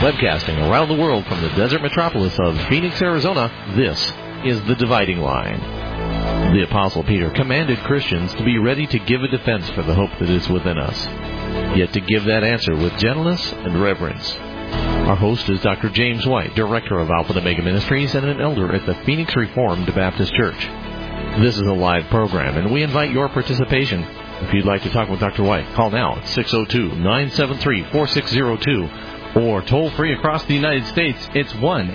Webcasting around the world from the desert metropolis of Phoenix, Arizona, this is The Dividing Line. The Apostle Peter commanded Christians to be ready to give a defense for the hope that is within us, yet to give that answer with gentleness and reverence. Our host is Dr. James White, Director of Alpha and Omega Ministries and an elder at the Phoenix Reformed Baptist Church. This is a live program, and we invite your participation. If you'd like to talk with Dr. White, call now at 602-973-4602. Or toll-free across the United States, it's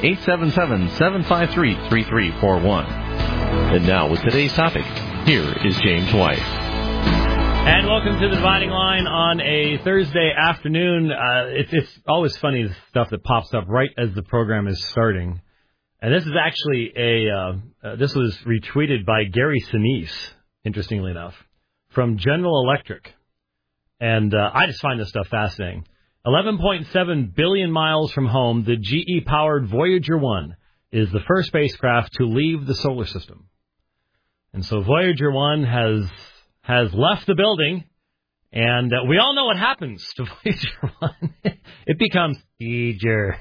1-877-753-3341. And now, with today's topic, here is James White. And welcome to The Dividing Line on a Thursday afternoon. It's always funny, the stuff that pops up right as the program is starting. And this is actually this was retweeted by Gary Sinise, interestingly enough, from General Electric. And I just find this stuff fascinating. 11.7 billion miles from home, the GE-powered Voyager 1 is the first spacecraft to leave the solar system. And so Voyager 1 has left the building, and we all know what happens to Voyager 1. It becomes Voyager.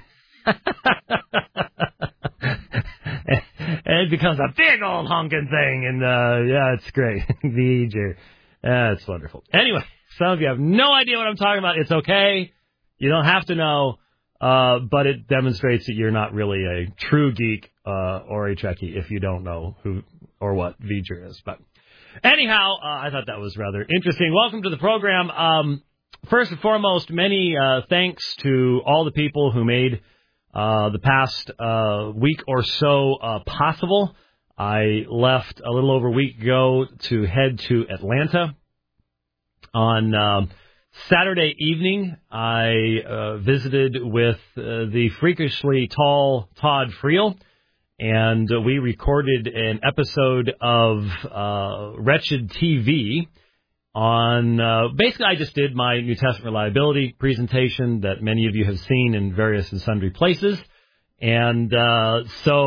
And it becomes a big old honking thing, and yeah, it's great. Voyager. It's wonderful. Anyway, some of you have no idea what I'm talking about. It's okay. You don't have to know, but it demonstrates that you're not really a true geek or a Trekkie if you don't know who or what Voyager is. But anyhow, I thought that was rather interesting. Welcome to the program. First and foremost, many thanks to all the people who made the past week or so possible. I left a little over a week ago to head to Atlanta. On Saturday evening, I visited with the freakishly tall Todd Friel, and we recorded an episode of Wretched TV on, basically I just did my New Testament reliability presentation that many of you have seen in various and sundry places. And now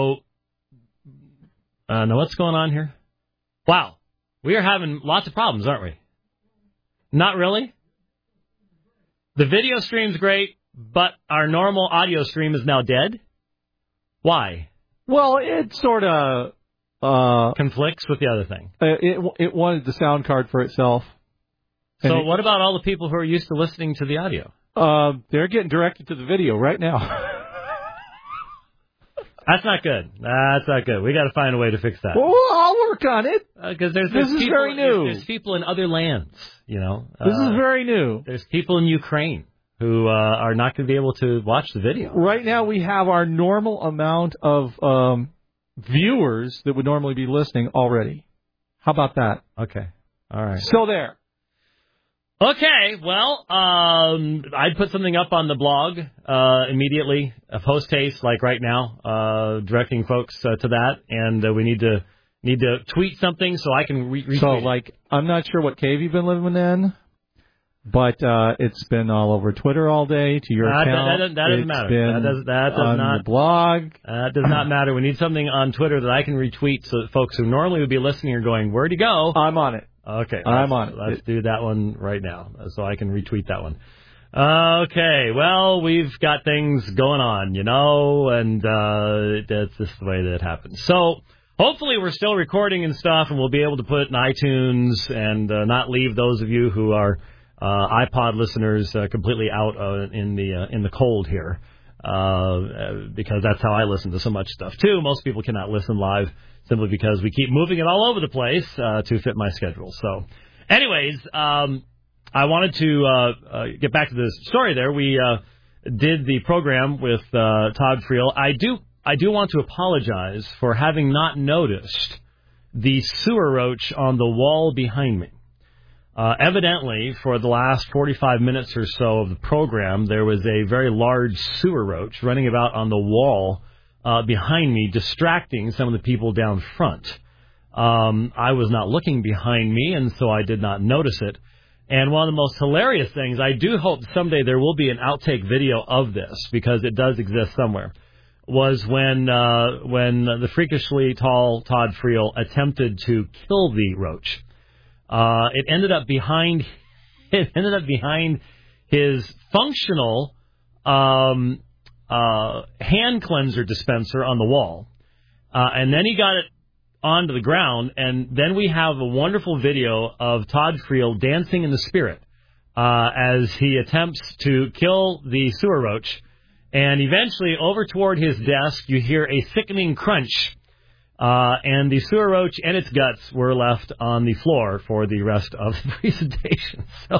what's going on here? Wow, we are having lots of problems, aren't we? Not really? The video stream's great, but our normal audio stream is now dead? Why? Well, it sort of conflicts with the other thing. It wanted the sound card for itself. So what about all the people who are used to listening to the audio? They're getting directed to the video right now. That's not good. That's not good. We got to find a way to fix that. Well, I'll work on it. Because this is very new. There's people in other lands, you know. This is very new. There's people in Ukraine who are not going to be able to watch the video. Right now we have our normal amount of viewers that would normally be listening already. How about that? Okay. All right. So there. Okay, well, I'd put something up on the blog immediately, a post haste, like right now, directing folks to that, and we need to tweet something so I can retweet. So, like, I'm not sure what cave you've been living in, but it's been all over Twitter all day to your account. That doesn't matter. That does on not the blog. That does not matter. We need something on Twitter that I can retweet so that folks who normally would be listening are going, where'd he go? I'm on it. Okay, I'm on it. Let's do that one right now so I can retweet that one. Okay, well, we've got things going on, you know, and that's just the way that it happens. So hopefully we're still recording and stuff, and we'll be able to put it in iTunes and not leave those of you who are iPod listeners completely out in the cold here, because that's how I listen to so much stuff, too. Most people cannot listen live simply because we keep moving it all over the place to fit my schedule. So, anyways, I wanted to get back to the story there. We did the program with Todd Friel. I do want to apologize for having not noticed the sewer roach on the wall behind me. Evidently, for the last 45 minutes or so of the program, there was a very large sewer roach running about on the wall behind me, distracting some of the people down front. I was not looking behind me, and so I did not notice it. And one of the most hilarious things, I do hope someday there will be an outtake video of this, because it does exist somewhere, was when the freakishly tall Todd Friel attempted to kill the roach. It ended up behind his functional hand cleanser dispenser on the wall, and then he got it onto the ground, and then we have a wonderful video of Todd Friel dancing in the spirit as he attempts to kill the sewer roach, and eventually over toward his desk you hear a sickening crunch, and the sewer roach and its guts were left on the floor for the rest of the presentation. So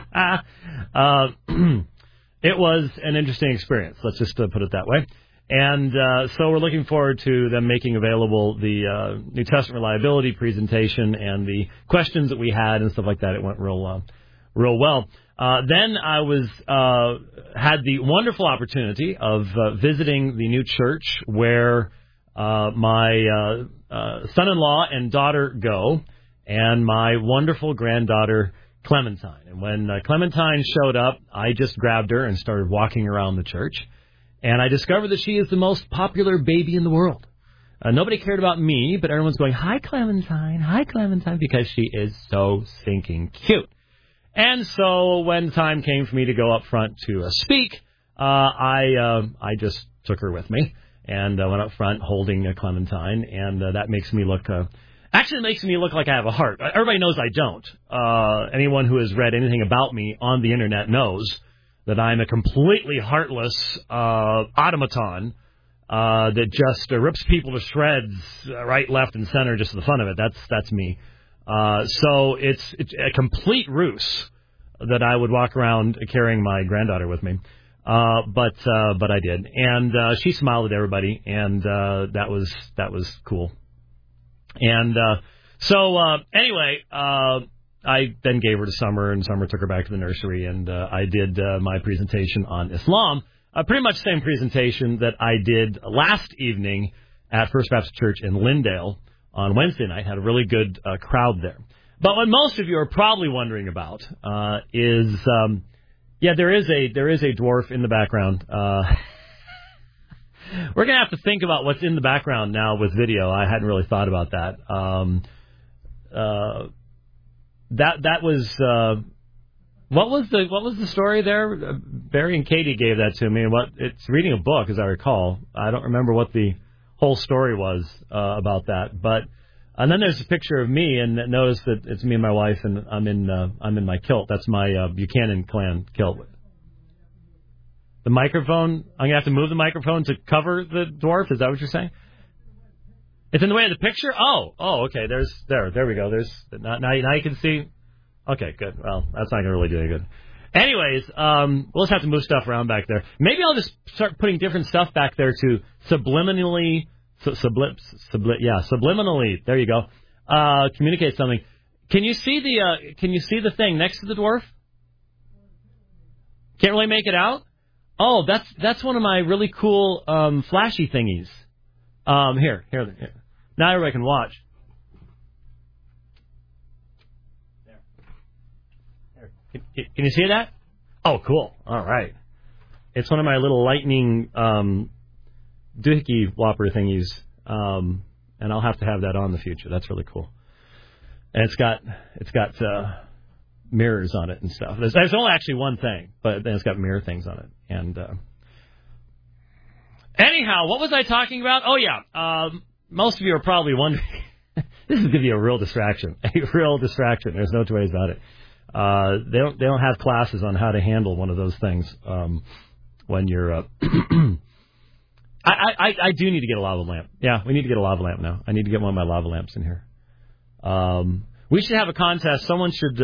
it was an interesting experience, let's just put it that way. And so we're looking forward to them making available the New Testament reliability presentation and the questions that we had and stuff like that. It went real well. Then I had the wonderful opportunity of visiting the new church where my son-in-law and daughter go, and my wonderful granddaughter Clementine. And when Clementine showed up, I just grabbed her and started walking around the church. And I discovered that she is the most popular baby in the world. Nobody cared about me, but everyone's going, hi, Clementine, because she is so stinking cute. And so when time came for me to go up front to speak, I just took her with me and went up front holding Clementine. And that makes me look... Actually, it makes me look like I have a heart. Everybody knows I don't. Anyone who has read anything about me on the Internet knows that I'm a completely heartless automaton that just rips people to shreds right, left, and center just for the fun of it. That's me. So it's a complete ruse that I would walk around carrying my granddaughter with me. But I did. And she smiled at everybody, and that was cool. And so anyway, I then gave her to Summer, and Summer took her back to the nursery, and I did my presentation on Islam, pretty much the same presentation that I did last evening at First Baptist Church in Lindale on Wednesday night. Had a really good crowd there. But what most of you are probably wondering about is, there is a dwarf in the background. We're going to have to think about what's in the background now with video. I hadn't really thought about that. That was what was the story there? Barry and Katie gave that to me, and it's reading a book, as I recall. I don't remember what the whole story was about that, but and then there's a picture of me, and notice that it's me and my wife, and I'm in my kilt. That's my Buchanan Clan kilt. The microphone. I'm gonna have to move the microphone to cover the dwarf. Is that what you're saying? It's in the way of the picture? Oh, okay. There we go. There's now you can see. Okay, good. Well, that's not going to really do any good. Anyways, we'll just have to move stuff around back there. Maybe I'll just start putting different stuff back there to subliminally, subliminally. There you go. Communicate something. Can you see the thing next to the dwarf? Can't really make it out. Oh, that's one of my really cool flashy thingies. Here. Now everybody can watch. There. Can you see that? Oh, cool. All right. It's one of my little lightning doohickey whopper thingies, and I'll have to have that on in the future. That's really cool. And it's got mirrors on it and stuff. There's only actually one thing, but then it's got mirror things on it. And anyhow, what was I talking about? Oh, yeah. Most of you are probably wondering. This is going to be a real distraction. A real distraction. There's no two ways about it. They don't have classes on how to handle one of those things when you're. I do need to get a lava lamp. Yeah, we need to get a lava lamp now. I need to get one of my lava lamps in here. We should have a contest. Someone should.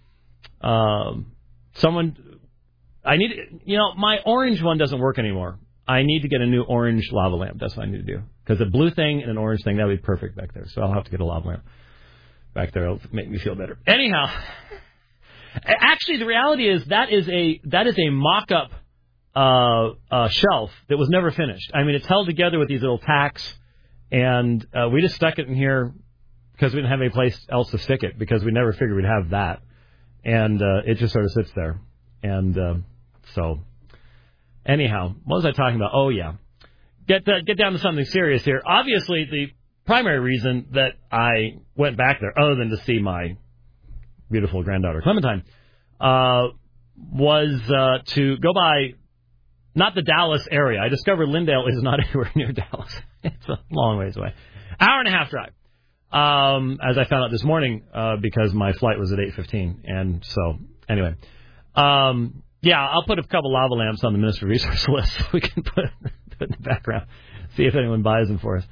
I need. My orange one doesn't work anymore. I need to get a new orange lava lamp. That's what I need to do. Because a blue thing and an orange thing, that would be perfect back there. So I'll have to get a lava lamp back there. It'll make me feel better. Anyhow, actually, the reality is that is a mock-up shelf that was never finished. I mean, it's held together with these little tacks, and we just stuck it in here because we didn't have any place else to stick it because we never figured we'd have that. And it just sort of sits there. And so... Anyhow, what was I talking about? Oh, yeah. Get down to something serious here. Obviously, the primary reason that I went back there, other than to see my beautiful granddaughter Clementine, was to go by not the Dallas area. I discovered Lindale is not anywhere near Dallas. It's a long ways away. Hour and a half drive. As I found out this morning, because my flight was at 8:15. And so, anyway. I'll put a couple lava lamps on the Ministry Resource list so we can put in the background. See if anyone buys them for us.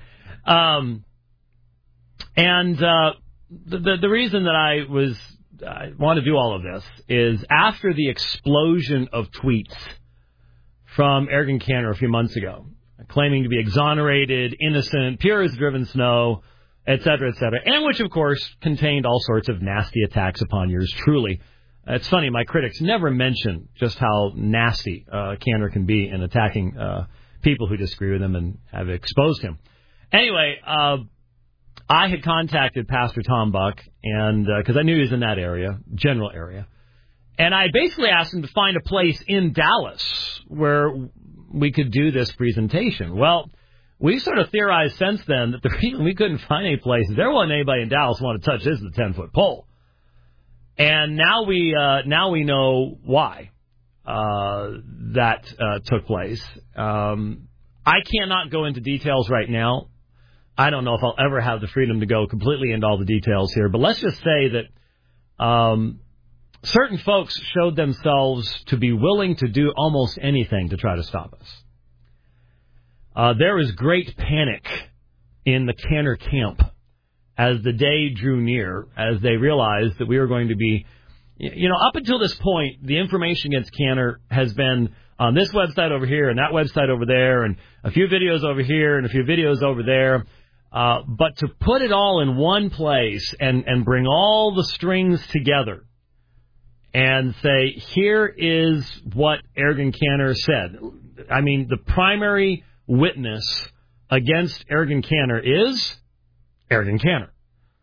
The reason that I want to do all of this is after the explosion of tweets from Ergen Cantor a few months ago, claiming to be exonerated, innocent, pure as driven snow, et cetera, and which, of course, contained all sorts of nasty attacks upon yours truly. It's funny, my critics never mention just how nasty Cantor can be in attacking people who disagree with him and have exposed him. Anyway, I had contacted Pastor Tom Buck, and because I knew he was in that area, general area, and I basically asked him to find a place in Dallas where we could do this presentation. Well, we sort of theorized since then that the reason we couldn't find any place is there wasn't anybody in Dallas who wanted to touch this with a 10-foot pole. And now we know why that took place. I cannot go into details right now. I don't know if I'll ever have the freedom to go completely into all the details here. But let's just say that certain folks showed themselves to be willing to do almost anything to try to stop us. There was great panic in the Cantor camp as the day drew near, as they realized that we were going to be, up until this point, the information against Cantor has been on this website over here and that website over there and a few videos over here and a few videos over there. But to put it all in one place and bring all the strings together and say, here is what Ergen Cantor said. I mean, the primary witness against Ergen Cantor is Ergen Cantor.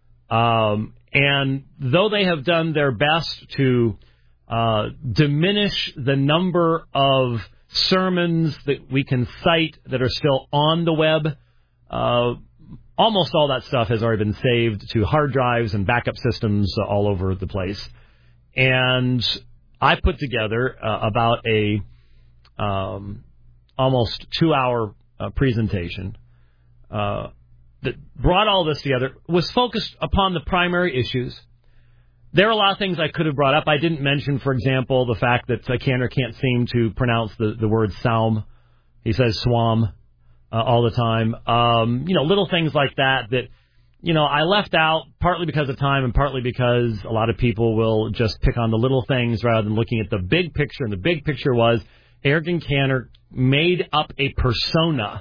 And though they have done their best to diminish the number of sermons that we can cite that are still on the web, almost all that stuff has already been saved to hard drives and backup systems all over the place. And I put together about a almost 2-hour presentation that brought all this together, was focused upon the primary issues. There are a lot of things I could have brought up. I didn't mention, for example, the fact that Cantor can't seem to pronounce the word psalm. He says swam all the time. Little things like that I left out partly because of time and partly because a lot of people will just pick on the little things rather than looking at the big picture. And the big picture was Ergen Cantor made up a persona,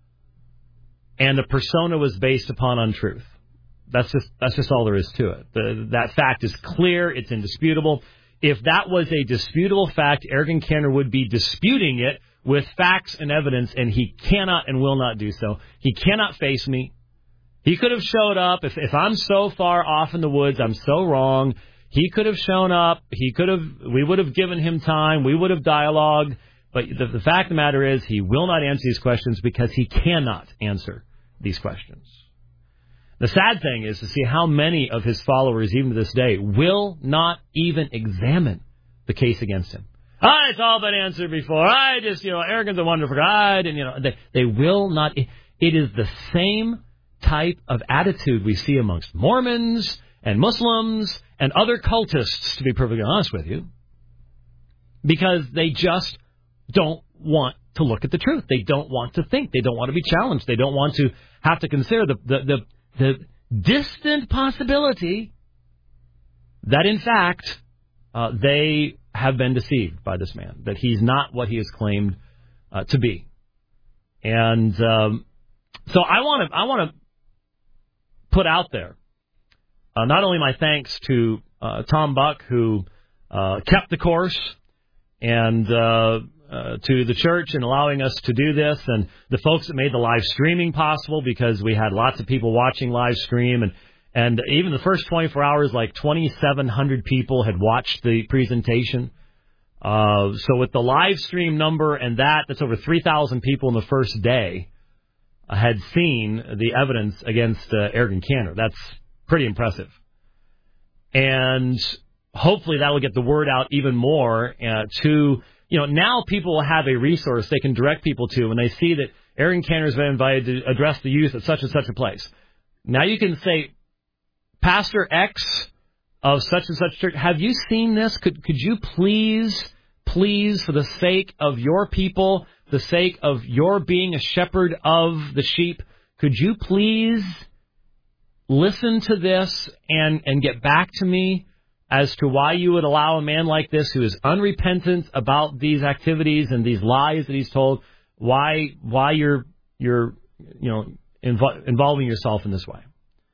and the persona was based upon untruth. That's just all there is to it. That fact is clear. It's indisputable. If that was a disputable fact, Ergen Cantor would be disputing it with facts and evidence, and he cannot and will not do so. He cannot face me. He could have showed up. If I'm so far off in the woods, I'm so wrong, he could have shown up. We would have given him time. We would have dialogued. But the fact of the matter is he will not answer these questions because he cannot answer these questions. The sad thing is to see how many of his followers, even to this day, will not even examine the case against him. It's all been answered before. Ergen's a wonderful guy. And, they will not. It is the same type of attitude we see amongst Mormons and Muslims and other cultists, to be perfectly honest with you, because they just don't want to look at the truth. They don't want to think. They don't want to be challenged. They don't want to have to consider the distant possibility that, in fact, they have been deceived by this man, that he's not what he has claimed to be. And so I want to put out there not only my thanks to Tom Buck, who kept the course, and to the church in allowing us to do this, and the folks that made the live streaming possible, because we had lots of people watching live stream, and even the first 24 hours, like 2,700 people had watched the presentation. So with the live stream number and that's over 3,000 people in the first day had seen the evidence against Ergen Cantor. That's pretty impressive. And hopefully that will get the word out even more to now people will have a resource they can direct people to when they see that Aaron Cantor's been invited to address the youth at such and such a place. Now you can say, Pastor X of such and such church, have you seen this? Could you please, for the sake of your people, the sake of your being a shepherd of the sheep, could you please listen to this and get back to me as to why you would allow a man like this who is unrepentant about these activities and these lies that he's told, why you're involving yourself in this way.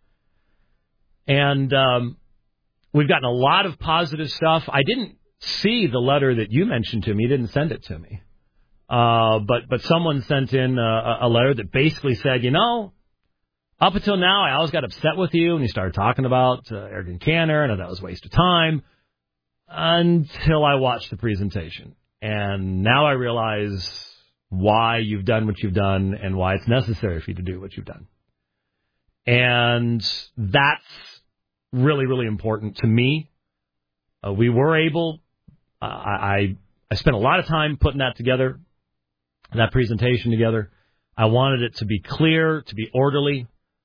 And we've gotten a lot of positive stuff. I didn't see the letter that you mentioned to me. You didn't send it to me. But someone sent in a letter that basically said, up until now, I always got upset with you when you started talking about Aaron Cantor, and that was a waste of time, until I watched the presentation. And now I realize why you've done what you've done and why it's necessary for you to do what you've done. And that's really, really important to me. We were able, I spent a lot of time putting that together, that presentation together. I wanted it to be clear, to be orderly.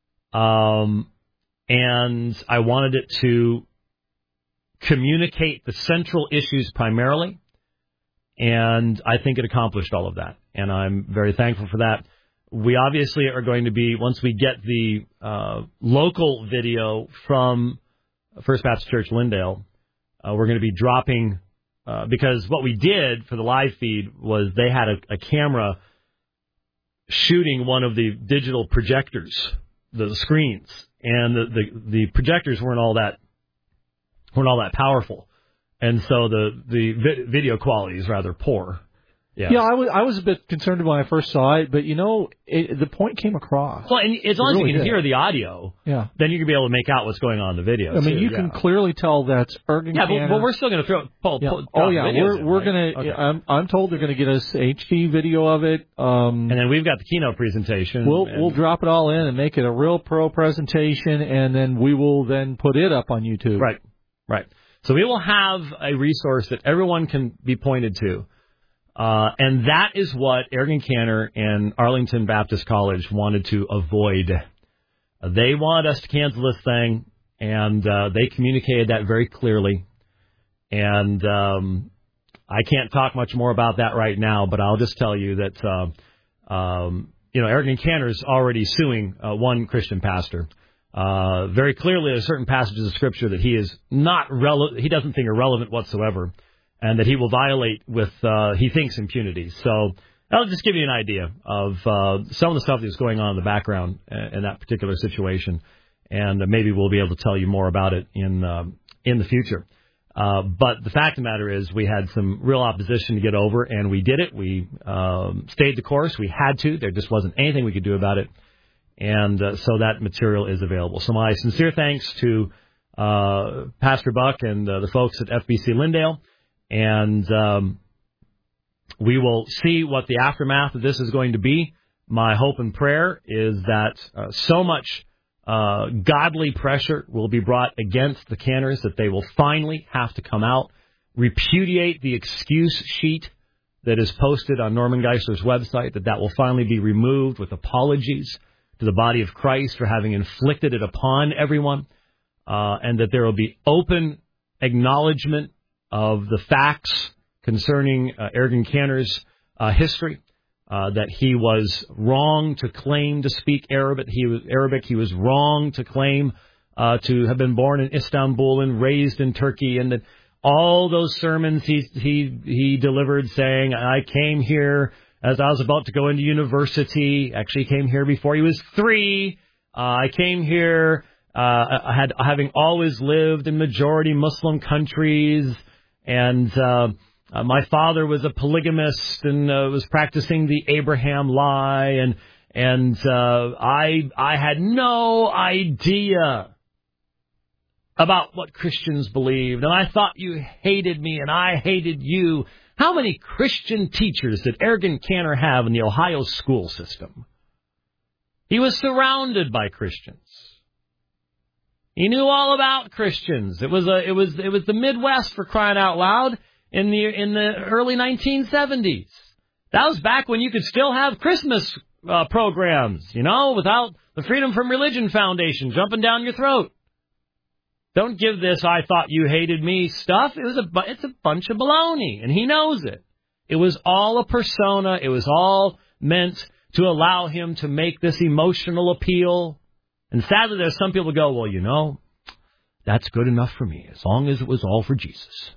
And I wanted it to communicate the central issues primarily, and I think it accomplished all of that, and I'm very thankful for that. We obviously are going to be, once we get the local video from First Baptist Church Lindale, we're going to be dropping, because what we did for the live feed was they had a camera shooting one of the digital projectors, the screens, and the projectors weren't all that powerful, and so the video quality is rather poor. Yeah, I was a bit concerned when I first saw it, but the point came across. Well, and as long as you can hear the audio, then you're gonna be able to make out what's going on in the video. I mean, you can clearly tell that's Aaron Cantor. Yeah, but we're still gonna throw. We're gonna. Okay. I'm told they're gonna get us HD video of it. And then we've got the keynote presentation. We'll drop it all in and make it a real pro presentation, and then we will then put it up on YouTube. Right. So we will have a resource that everyone can be pointed to. And that is what Aaron Cantor and Arlington Baptist College wanted to avoid. They wanted us to cancel this thing, and they communicated that very clearly. And I can't talk much more about that right now, but I'll just tell you that, Aaron Cantor's already suing one Christian pastor. Very clearly, there are certain passages of Scripture that he is not he doesn't think are relevant whatsoever, and that he will violate with, he thinks, impunity. So that'll just give you an idea of some of the stuff that's going on in the background in that particular situation, and maybe we'll be able to tell you more about it in the future. But the fact of the matter is we had some real opposition to get over, and we did it. We stayed the course. We had to. There just wasn't anything we could do about it. And so that material is available. So my sincere thanks to Pastor Buck and the folks at FBC Lindale. And we will see what the aftermath of this is going to be. My hope and prayer is that so much godly pressure will be brought against the Cantors that they will finally have to come out, repudiate the excuse sheet that is posted on Norman Geisler's website, that will finally be removed with apologies to the body of Christ for having inflicted it upon everyone, and that there will be open acknowledgement of the facts concerning Aaron Cantor's history, that he was wrong to claim to speak Arabic. He was wrong to claim to have been born in Istanbul and raised in Turkey, and that all those sermons he delivered saying, I came here as I was about to go into university. Actually, he came here before he was 3. I came here having always lived in majority Muslim countries, and my father was a polygamist and was practicing the Abraham lie, and I had no idea about what Christians believed, and I thought you hated me and I hated you. How many Christian teachers did Aaron Cantor have in the Ohio school system? He was surrounded by Christians. He knew all about Christians. It was the Midwest, for crying out loud, in the early 1970s. That was back when you could still have Christmas programs, without the Freedom from Religion Foundation jumping down your throat. Don't give this "I thought you hated me" stuff. It's a bunch of baloney, and he knows it. It was all a persona. It was all meant to allow him to make this emotional appeal. And sadly, there's some people who go, well, that's good enough for me, as long as it was all for Jesus.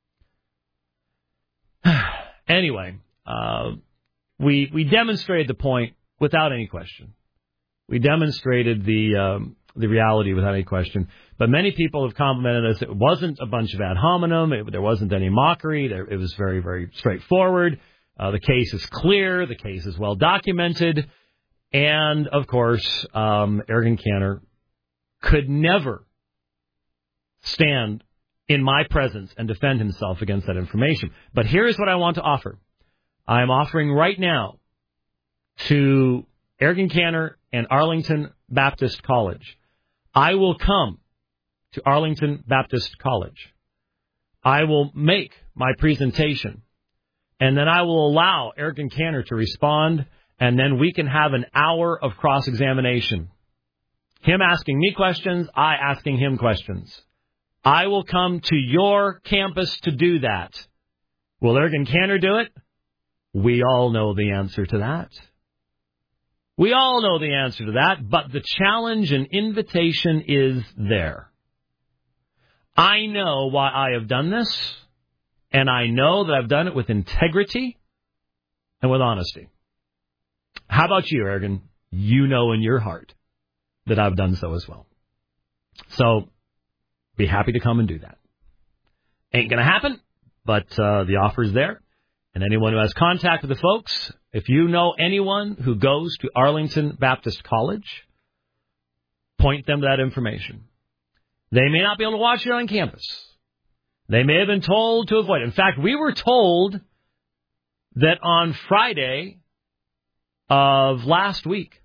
Anyway, we demonstrated the point without any question. We demonstrated the reality without any question. But many people have complimented us. It wasn't a bunch of ad hominem. There wasn't any mockery. It was very, very straightforward. The case is clear. The case is well documented. And, of course, Ergen Cantor could never stand in my presence and defend himself against that information. But here's what I want to offer. I am offering right now to Ergen Cantor and Arlington Baptist College. I will come to Arlington Baptist College. I will make my presentation, and then I will allow Ergen Cantor to respond, and then we can have an hour of cross-examination. Him asking me questions, I asking him questions. I will come to your campus to do that. Will Ergen Cantor do it? We all know the answer to that. We all know the answer to that, but the challenge and invitation is there. I know why I have done this, and I know that I've done it with integrity and with honesty. How about you, Ergen? You know in your heart that I've done so as well. So, be happy to come and do that. Ain't going to happen, but the offer's there. And anyone who has contact with the folks, if you know anyone who goes to Arlington Baptist College, point them to that information. They may not be able to watch it on campus. They may have been told to avoid it. In fact, we were told that on Friday of last week,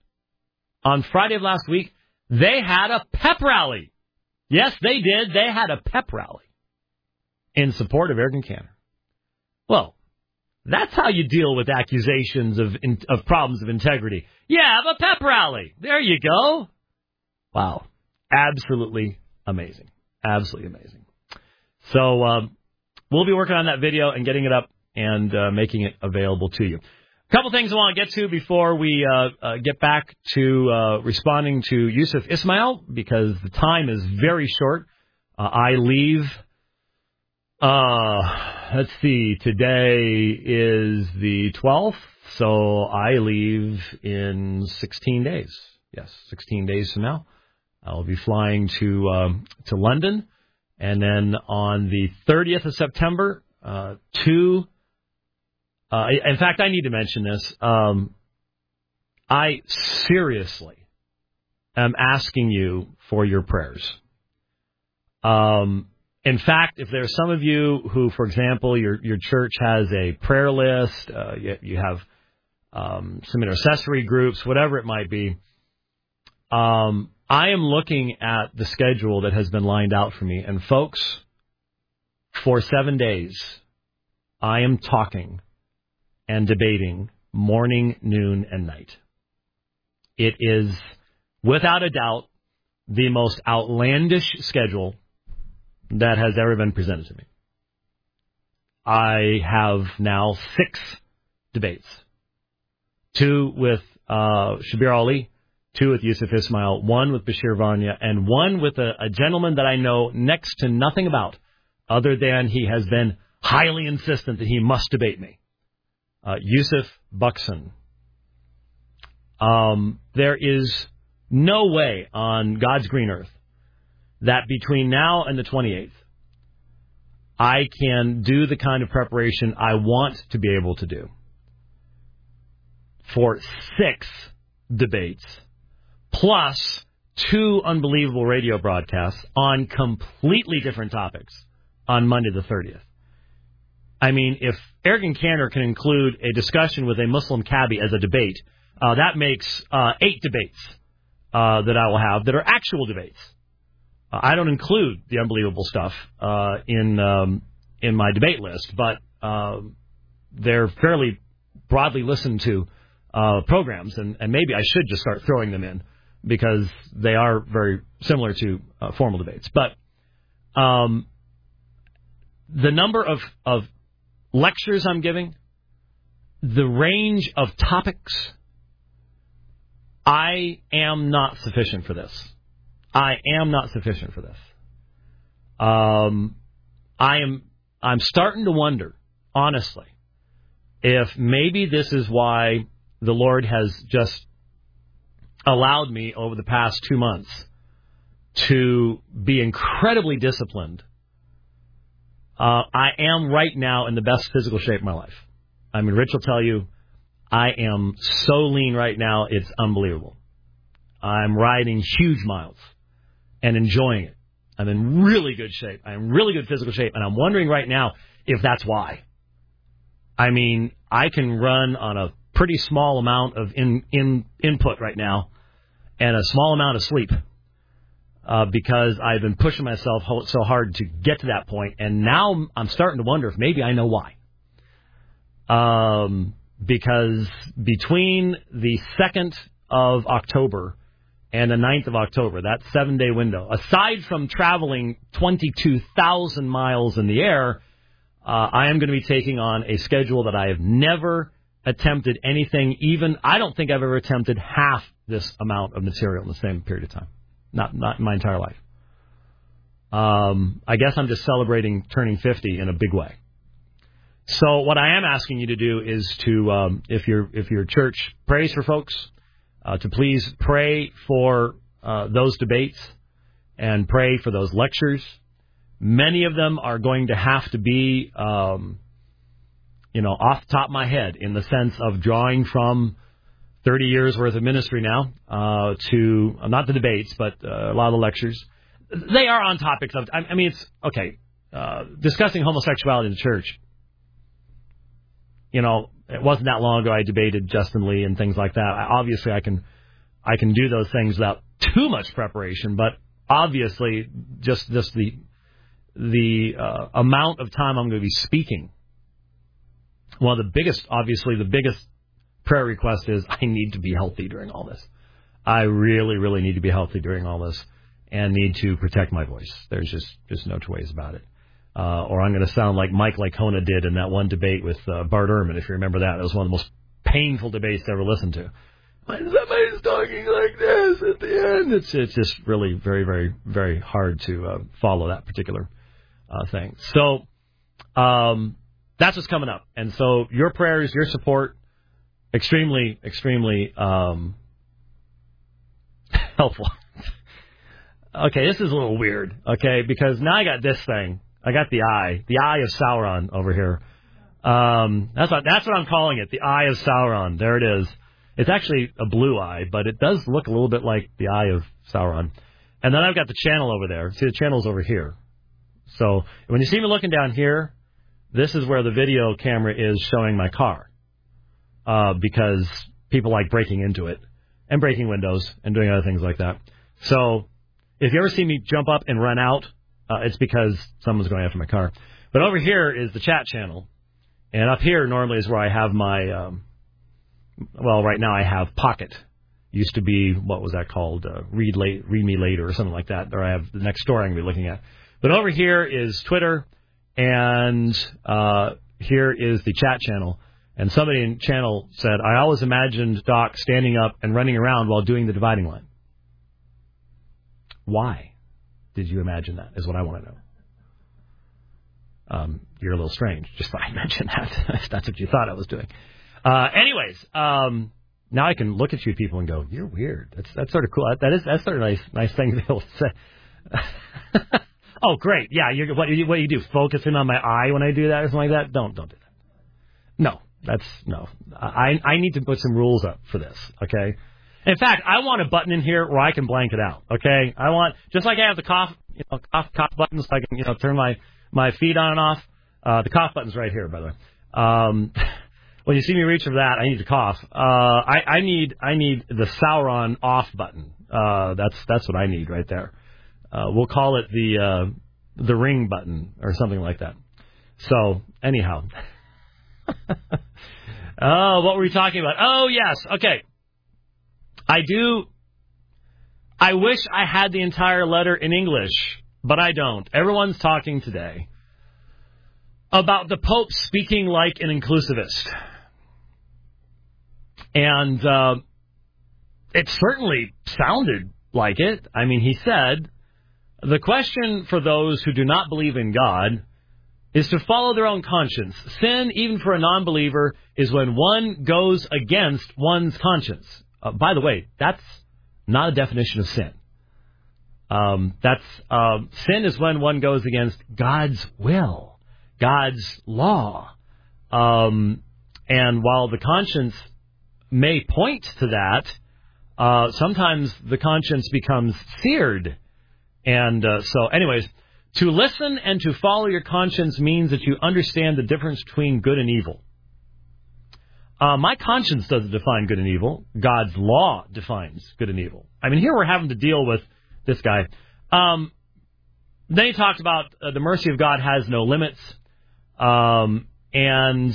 they had a pep rally. Yes, they did. They had a pep rally in support of Ergen Cantor. Well, that's how you deal with accusations of problems of integrity. Yeah, have a pep rally. There you go. Wow. Absolutely amazing. Absolutely amazing. So we'll be working on that video and getting it up and making it available to you. A couple things I want to get to before we get back to responding to Yusuf Ismail, because the time is very short. I leave... let's see, today is the 12th, so I leave in 16 days. Yes, 16 days from now. I'll be flying to London, and then on the 30th of September, in fact, I need to mention this. I seriously am asking you for your prayers. In fact, if there's some of you who, for example, your church has a prayer list, you have some intercessory groups, whatever it might be, I am looking at the schedule that has been lined out for me. And folks, for 7 days, I am talking and debating morning, noon, and night. It is, without a doubt, the most outlandish schedule that has ever been presented to me. I have now 6 debates. 2 with Shabir Ali, 2 with Yusuf Ismail, 1 with Bashir Vanya, and 1 with a gentleman that I know next to nothing about, other than he has been highly insistent that he must debate me. Yusuf Buxton. There is no way on God's green earth that between now and the 28th, I can do the kind of preparation I want to be able to do for 6 debates, plus 2 unbelievable radio broadcasts on completely different topics on Monday the 30th. I mean, if Ergen Cantor can include a discussion with a Muslim cabbie as a debate, that makes 8 debates that I will have that are actual debates. I don't include the unbelievable stuff in in my debate list, but they're fairly broadly listened to programs, and maybe I should just start throwing them in because they are very similar to formal debates. But the number of lectures I'm giving, the range of topics, I am not sufficient for this. I'm starting to wonder, honestly, if maybe this is why the Lord has just allowed me over the past 2 months to be incredibly disciplined. I am right now in the best physical shape of my life. I mean, Rich will tell you, I am so lean right now, it's unbelievable. I'm riding huge miles and enjoying it. I'm in really good shape. I'm in really good physical shape, and I'm wondering right now if that's why. I mean, I can run on a pretty small amount of input right now and a small amount of sleep because I've been pushing myself so hard to get to that point, and now I'm starting to wonder if maybe I know why. Because between the 2nd of October and the 9th of October, that 7-day window, aside from traveling 22,000 miles in the air, I am going to be taking on a schedule that I have never attempted anything, I don't think I've ever attempted half this amount of material in the same period of time. Not in my entire life. I guess I'm just celebrating turning 50 in a big way. So what I am asking you to do is to, if your church prays for folks, to please pray for those debates and pray for those lectures. Many of them are going to have to be, off the top of my head in the sense of drawing from 30 years worth of ministry now to, not the debates, but a lot of the lectures. They are on topics of, it's, okay, discussing homosexuality in the church. It wasn't that long ago I debated Justin Lee and things like that. Obviously, I can do those things without too much preparation, but obviously, just the amount of time I'm going to be speaking. Well, the biggest prayer request is I need to be healthy during all this. I really, really need to be healthy during all this and need to protect my voice. There's just no two ways about it. Or I'm going to sound like Mike Licona did in that one debate with Bart Ehrman, if you remember that. It was one of the most painful debates I ever listened to. When somebody's talking like this at the end, it's just really very, very, very hard to follow that particular thing. So that's what's coming up. And so your prayers, your support, extremely, extremely helpful. Okay, this is a little weird, okay, because now I got this thing. I got the eye of Sauron over here. That's what I'm calling it, the eye of Sauron. There it is. It's actually a blue eye, but it does look a little bit like the eye of Sauron. And then I've got the channel over there. See, the channel's over here. So when you see me looking down here, this is where the video camera is showing my car, because people like breaking into it and breaking windows and doing other things like that. So if you ever see me jump up and run out, it's because someone's going after my car. But over here is the chat channel. And up here normally is where I have my, right now I have Pocket. Used to be, what was that called? Read Me Later or something like that. Or I have the next story I'm going to be looking at. But over here is Twitter. And here is the chat channel. And somebody in the channel said, I always imagined Doc standing up and running around while doing the dividing line. Why did you imagine that, is what I want to know. You're a little strange. Just thought I'd mention that. If that's what you thought I was doing. Anyways, now I can look at you people and go, you're weird. That's sort of cool. That's sort of nice thing to be able to say. Oh, great. Yeah, what do you do? Focus in on my eye when I do that or something like that? Don't do that. No, no. I need to put some rules up for this, okay? In fact, I want a button in here where I can blank it out, okay? I want, just like I have the cough button so I can, turn my feed on and off. The cough button's right here, by the way. When you see me reach for that, I need to cough. I need the Sauron off button. That's what I need right there. We'll call it the ring button or something like that. So, anyhow. Oh, what were we talking about? Oh, yes. Okay. I wish I had the entire letter in English, but I don't. Everyone's talking today about the Pope speaking like an inclusivist. And it certainly sounded like it. I mean, he said, the question for those who do not believe in God is to follow their own conscience. Sin, even for a non-believer, is when one goes against one's conscience. By the way, that's not a definition of sin. Sin is when one goes against God's will, God's law. And while the conscience may point to that, sometimes the conscience becomes seared. And so, anyways, to listen and to follow your conscience means that you understand the difference between good and evil. My conscience doesn't define good and evil. God's law defines good and evil. I mean, here we're having to deal with this guy. Then he talked about the mercy of God has no limits. In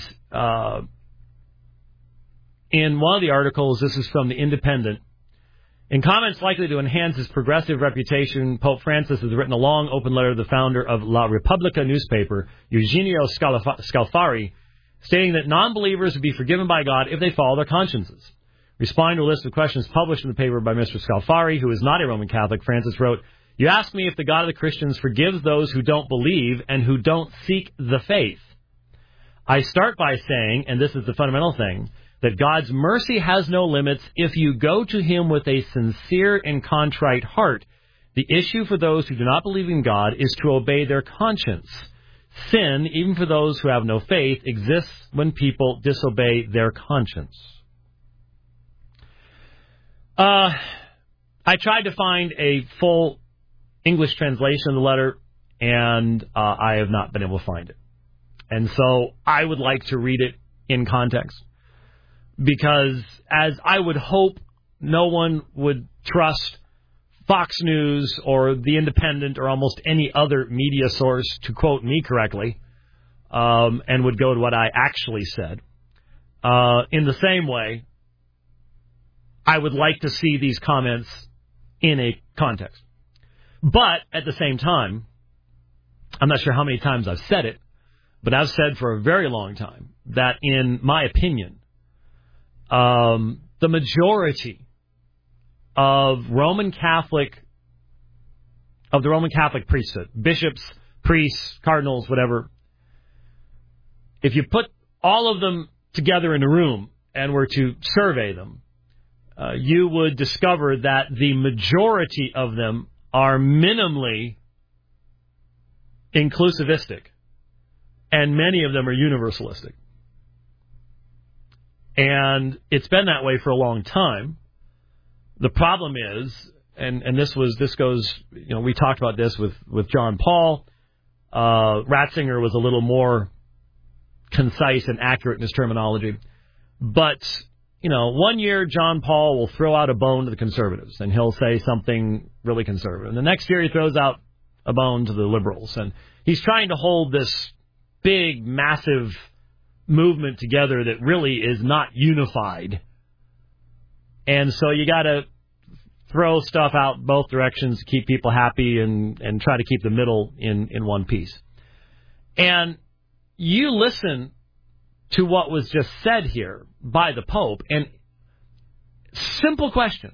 one of the articles, this is from The Independent, in comments likely to enhance his progressive reputation, Pope Francis has written a long, open letter to the founder of La Repubblica newspaper, Eugenio Scalfari, stating that non-believers would be forgiven by God if they follow their consciences. Responding to a list of questions published in the paper by Mr. Scalfari, who is not a Roman Catholic, Francis wrote, "You ask me if the God of the Christians forgives those who don't believe and who don't seek the faith. I start by saying, and this is the fundamental thing, that God's mercy has no limits if you go to Him with a sincere and contrite heart. The issue for those who do not believe in God is to obey their conscience. Sin, even for those who have no faith, exists when people disobey their conscience." I tried to find a full English translation of the letter, and I have not been able to find it. And so I would like to read it in context, because as I would hope no one would trust Fox News or The Independent or almost any other media source to quote me correctly, and would go to what I actually said. In the same way, I would like to see these comments in a context. But at the same time, I'm not sure how many times I've said it, but I've said for a very long time that in my opinion, the majority of the Roman Catholic priesthood, bishops, priests, cardinals, whatever, if you put all of them together in a room and were to survey them, you would discover that the majority of them are minimally inclusivistic, and many of them are universalistic. And it's been that way for a long time. The problem is, and this goes, we talked about this with John Paul. Ratzinger was a little more concise and accurate in his terminology. But, 1 year John Paul will throw out a bone to the conservatives, and he'll say something really conservative. And the next year he throws out a bone to the liberals. And he's trying to hold this big, massive movement together that really is not unified. And so you got to throw stuff out both directions to keep people happy and try to keep the middle in one piece. And you listen to what was just said here by the Pope, and simple question.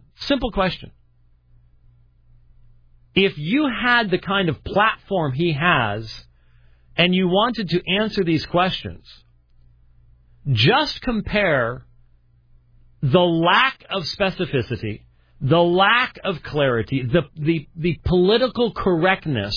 If you had the kind of platform he has and you wanted to answer these questions, just compare the lack of specificity, the lack of clarity, the political correctness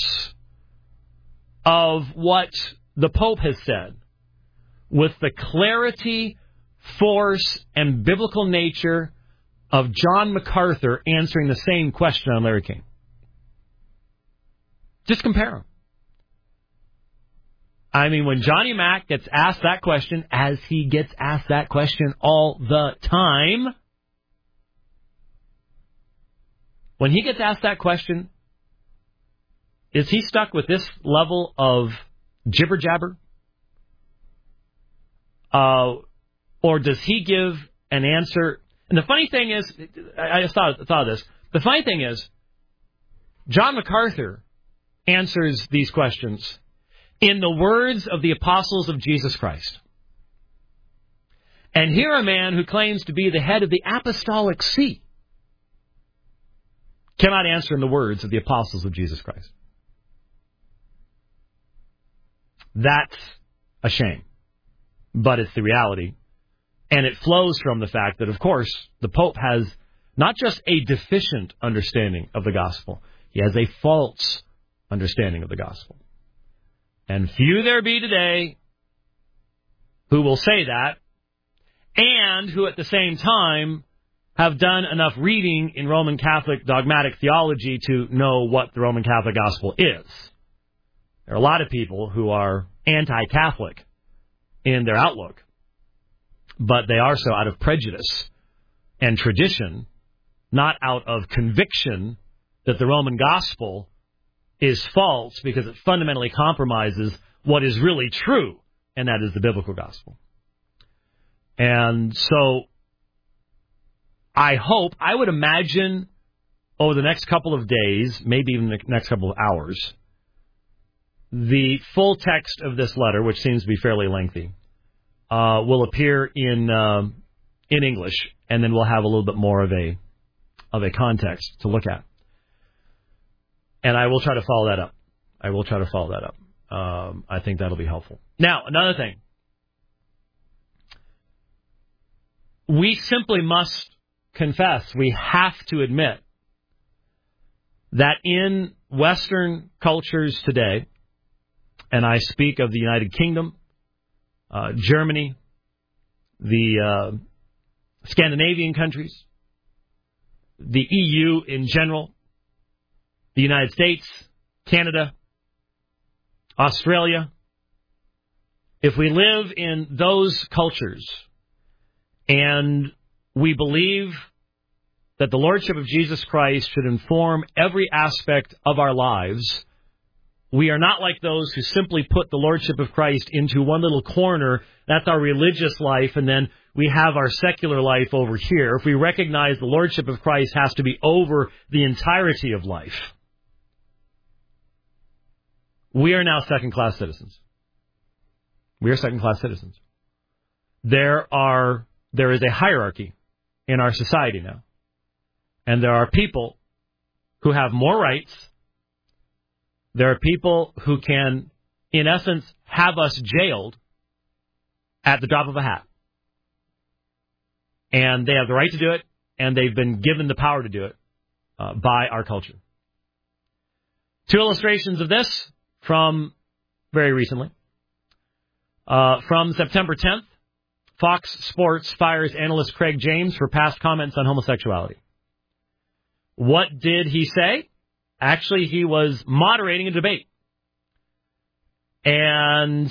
of what the Pope has said with the clarity, force, and biblical nature of John MacArthur answering the same question on Larry King. Just compare them. I mean, when Johnny Mac gets asked that question, as he gets asked that question all the time, when he gets asked that question, is he stuck with this level of jibber-jabber? Or does he give an answer? And the funny thing is, I just thought of this. The funny thing is, John MacArthur answers these questions in the words of the apostles of Jesus Christ. And here a man who claims to be the head of the apostolic see cannot answer in the words of the apostles of Jesus Christ. That's a shame. But it's the reality. And it flows from the fact that, of course, the Pope has not just a deficient understanding of the gospel, he has a false understanding of the gospel. And few there be today who will say that, and who at the same time have done enough reading in Roman Catholic dogmatic theology to know what the Roman Catholic gospel is. There are a lot of people who are anti-Catholic in their outlook, but they are so out of prejudice and tradition, not out of conviction that the Roman gospel is false, because it fundamentally compromises what is really true, and that is the biblical gospel. And so I would imagine over the next couple of days, maybe even the next couple of hours, the full text of this letter, which seems to be fairly lengthy, will appear in English, and then we'll have a little bit more of a context to look at. And I will try to follow that up. I think that'll be helpful. Now, another thing. We simply must confess, we have to admit that in Western cultures today, and I speak of the United Kingdom, Germany, the Scandinavian countries, the EU in general, the United States, Canada, Australia. If we live in those cultures and we believe that the Lordship of Jesus Christ should inform every aspect of our lives, we are not like those who simply put the Lordship of Christ into one little corner. That's our religious life, and then we have our secular life over here. If we recognize the Lordship of Christ has to be over the entirety of life, we are now second-class citizens. We are second-class citizens. There is a hierarchy in our society now. And there are people who have more rights. There are people who can, in essence, have us jailed at the drop of a hat. And they have the right to do it, and they've been given the power to do it by our culture. Two illustrations of this from very recently. From September 10th, Fox Sports fires analyst Craig James for past comments on homosexuality. What did he say? Actually, he was moderating a debate. And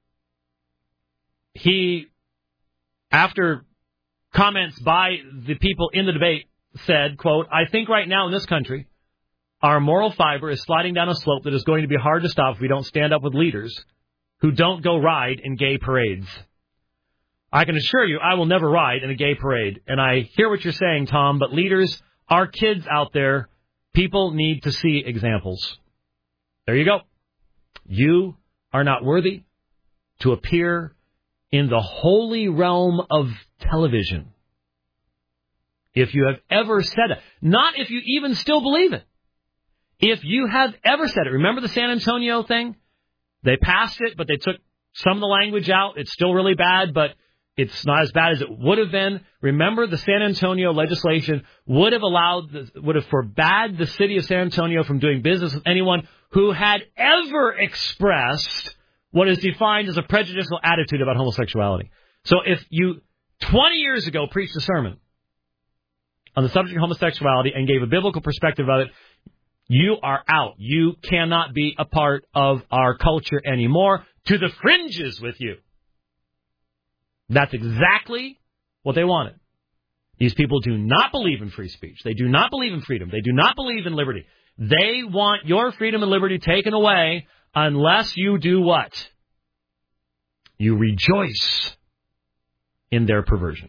he, after comments by the people in the debate, said, quote, "I think right now in this country, our moral fiber is sliding down a slope that is going to be hard to stop if we don't stand up with leaders who don't go ride in gay parades. I can assure you I will never ride in a gay parade. And I hear what you're saying, Tom, but leaders, our kids out there, people need to see examples." There you go. You are not worthy to appear in the holy realm of television. If you have ever said it, not if you even still believe it. If you have ever said it, remember the San Antonio thing? They passed it, but they took some of the language out. It's still really bad, but it's not as bad as it would have been. Remember, the San Antonio legislation would have forbade the city of San Antonio from doing business with anyone who had ever expressed what is defined as a prejudicial attitude about homosexuality. So if you 20 years ago preached a sermon on the subject of homosexuality and gave a biblical perspective of it, you are out. You cannot be a part of our culture anymore. To the fringes with you. That's exactly what they wanted. These people do not believe in free speech. They do not believe in freedom. They do not believe in liberty. They want your freedom and liberty taken away unless you do what? You rejoice in their perversion.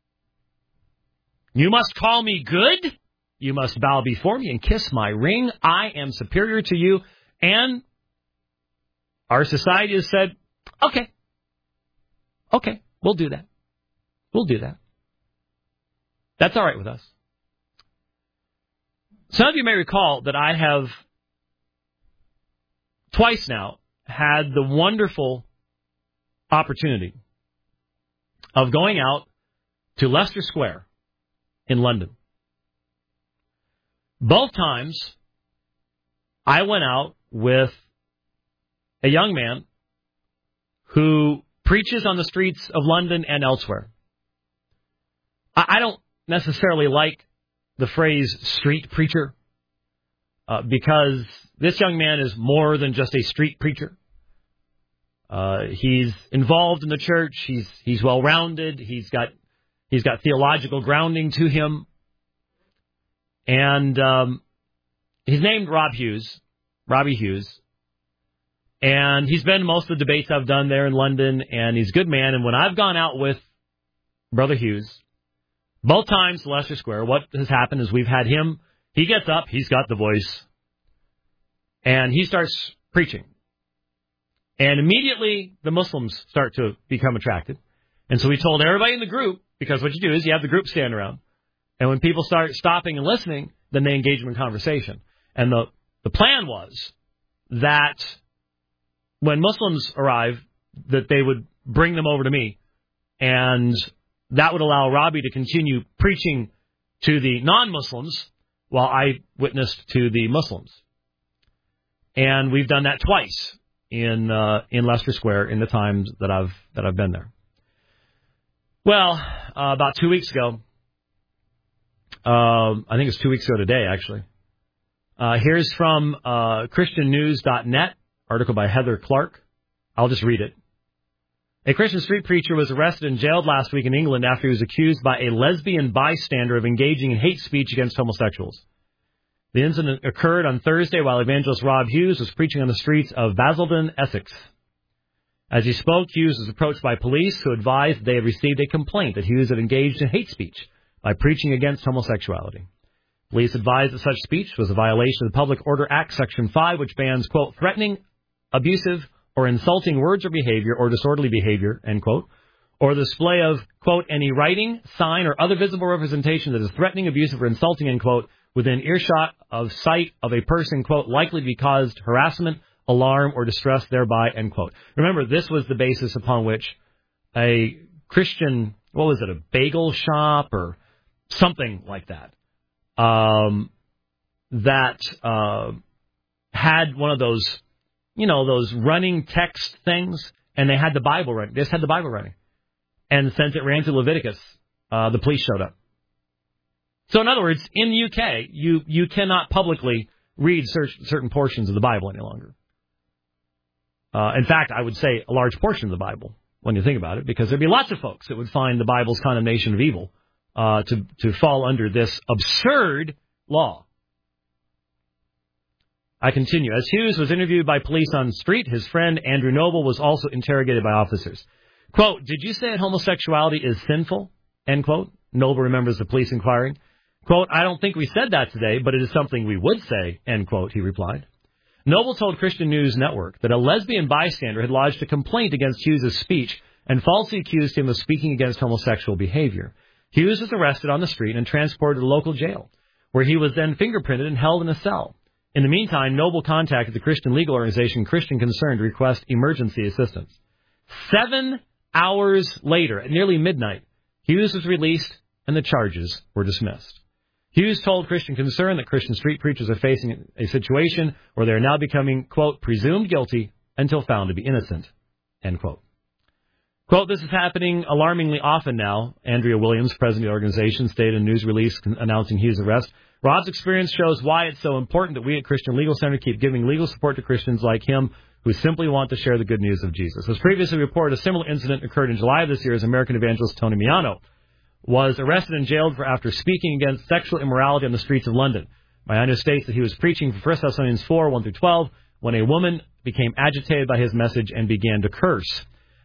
You must call me good. You must bow before me and kiss my ring. I am superior to you. And our society has said, okay, we'll do that. We'll do that. That's all right with us. Some of you may recall that I have twice now had the wonderful opportunity of going out to Leicester Square in London. Both times, I went out with a young man who preaches on the streets of London and elsewhere. I don't necessarily like the phrase street preacher because this young man is more than just a street preacher. He's involved in the church. He's well-rounded. He's got theological grounding to him. And he's named Robbie Hughes. And he's been to most of the debates I've done there in London, and he's a good man. And when I've gone out with Brother Hughes, both times to Leicester Square, what has happened is we've had him, he gets up, he's got the voice, and he starts preaching. And immediately the Muslims start to become attracted. And so we told everybody in the group, because what you do is you have the group stand around, and when people start stopping and listening, then they engage them in conversation. And the plan was that when Muslims arrive, that they would bring them over to me, and that would allow Robbie to continue preaching to the non-Muslims while I witnessed to the Muslims. And we've done that twice in Leicester Square in the times that I've been there. Well, about 2 weeks ago, I think it's 2 weeks ago today, actually. Here's from ChristianNews.net, article by Heather Clark. I'll just read it. A Christian street preacher was arrested and jailed last week in England after he was accused by a lesbian bystander of engaging in hate speech against homosexuals. The incident occurred on Thursday while evangelist Rob Hughes was preaching on the streets of Basildon, Essex. As he spoke, Hughes was approached by police who advised they had received a complaint that Hughes had engaged in hate speech by preaching against homosexuality. Police advised that such speech was a violation of the Public Order Act, Section 5, which bans, quote, threatening, abusive, or insulting words or behavior or disorderly behavior, end quote, or the display of, quote, any writing, sign, or other visible representation that is threatening, abusive, or insulting, end quote, within earshot of sight of a person, quote, likely to be caused harassment, alarm, or distress thereby, end quote. Remember, this was the basis upon which a Christian, what was it, a bagel shop or something like that, had one of those, those running text things, and they had the Bible running. They just had the Bible running. And since it ran through Leviticus, the police showed up. So in other words, in the UK, you cannot publicly read certain portions of the Bible any longer. In fact, I would say a large portion of the Bible, when you think about it, because there'd be lots of folks that would find the Bible's condemnation of evil to fall under this absurd law. I continue. As Hughes was interviewed by police on the street, his friend Andrew Noble was also interrogated by officers. Quote, did you say that homosexuality is sinful? End quote. Noble remembers the police inquiring. Quote, I don't think we said that today, but it is something we would say, end quote, he replied. Noble told Christian News Network that a lesbian bystander had lodged a complaint against Hughes' speech and falsely accused him of speaking against homosexual behavior. Hughes was arrested on the street and transported to the local jail, where he was then fingerprinted and held in a cell. In the meantime, Noble contacted the Christian legal organization Christian Concern to request emergency assistance. 7 hours later, at nearly midnight, Hughes was released and the charges were dismissed. Hughes told Christian Concern that Christian street preachers are facing a situation where they are now becoming, quote, presumed guilty until found to be innocent, end quote. Quote, this is happening alarmingly often now, Andrea Williams, president of the organization, stated in a news release announcing Hughes' arrest. Rob's experience shows why it's so important that we at Christian Legal Center keep giving legal support to Christians like him who simply want to share the good news of Jesus. As previously reported, a similar incident occurred in July of this year as American evangelist Tony Miano was arrested and jailed after speaking against sexual immorality on the streets of London. Miano states that he was preaching from 1 Thessalonians 4, 1-12, when a woman became agitated by his message and began to curse.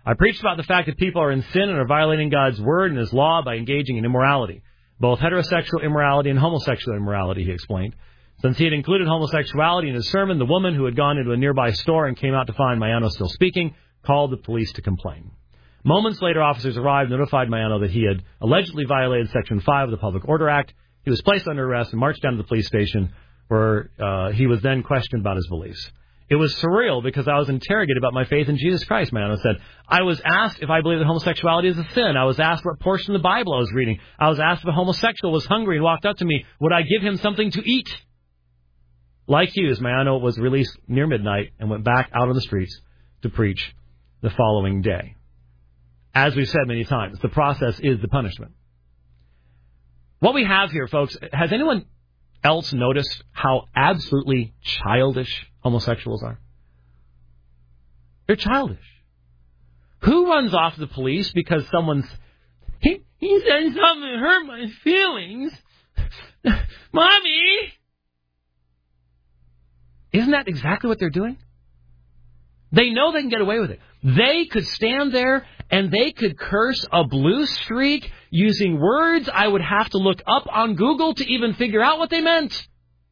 I preached about the fact that people are in sin and are violating God's word and his law by engaging in immorality, both heterosexual immorality and homosexual immorality, he explained. Since he had included homosexuality in his sermon, the woman who had gone into a nearby store and came out to find Mayano still speaking called the police to complain. Moments later, officers arrived and notified Mayano that he had allegedly violated Section 5 of the Public Order Act. He was placed under arrest and marched down to the police station, where he was then questioned about his beliefs. It was surreal because I was interrogated about my faith in Jesus Christ, Mayano said. I was asked if I believe that homosexuality is a sin. I was asked what portion of the Bible I was reading. I was asked if a homosexual was hungry and walked up to me, would I give him something to eat? Like Hughes, Mayano was released near midnight and went back out on the streets to preach the following day. As we've said many times, the process is the punishment. What we have here, folks, has anyone else noticed how absolutely childish homosexuals are? They're childish. Who runs off the police because someone's, he said something that hurt my feelings? Mommy! Isn't that exactly what they're doing? They know they can get away with it. They could stand there and they could curse a blue streak using words I would have to look up on Google to even figure out what they meant.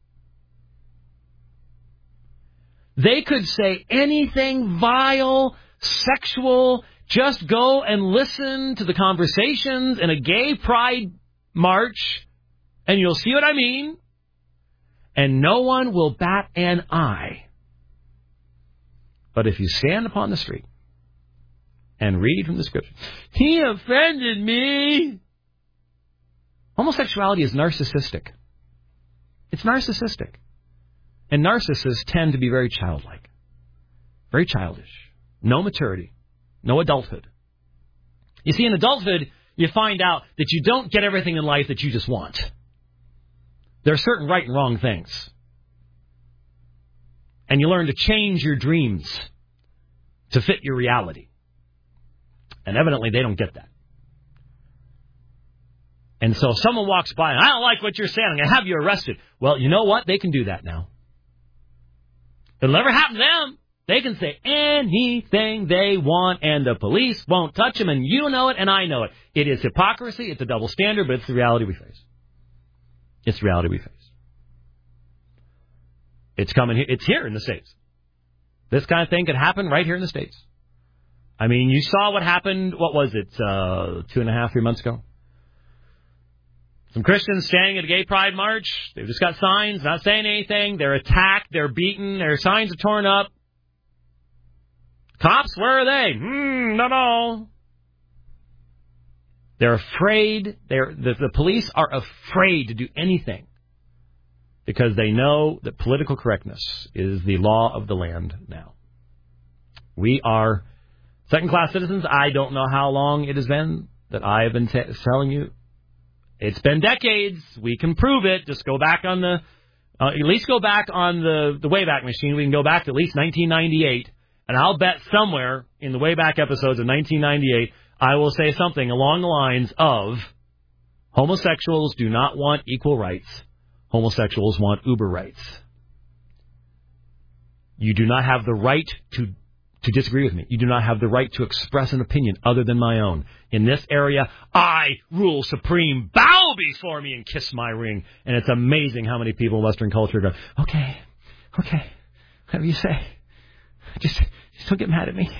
They could say anything vile, sexual. Just go and listen to the conversations in a gay pride march, and you'll see what I mean. And no one will bat an eye. But if you stand upon the street and read from the Scripture, he offended me. Homosexuality is narcissistic. It's narcissistic. And narcissists tend to be very childlike, very childish. No maturity, no adulthood. You see, in adulthood, you find out that you don't get everything in life that you just want. There are certain right and wrong things. And you learn to change your dreams to fit your reality. And evidently they don't get that. And so if someone walks by and I don't like what you're saying, I'm going to have you arrested. Well, you know what? They can do that now. It'll never happen to them. They can say anything they want and the police won't touch them, and you know it and I know it. It is hypocrisy. It's a double standard, but it's the reality we face. It's the reality we face. It's coming here. It's here in the States. This kind of thing could happen right here in the States. I mean, you saw what happened, what was it, 2.5, 3 months ago? Some Christians standing at a gay pride march. They've just got signs, not saying anything. They're attacked. They're beaten. Their signs are torn up. Cops, where are they? No. They're afraid. The police are afraid to do anything because they know that political correctness is the law of the land now. We are second-class citizens. I don't know how long it has been that I have been telling you. It's been decades. We can prove it. Just go back on at least go back on the Wayback Machine. We can go back to at least 1998. And I'll bet somewhere in the Wayback episodes of 1998, I will say something along the lines of, homosexuals do not want equal rights. Homosexuals want uber rights. You do not have the right to disagree with me. You do not have the right to express an opinion other than my own. In this area, I rule supreme. Bow before me and kiss my ring. And it's amazing how many people in Western culture go, okay, whatever you say. Just don't get mad at me.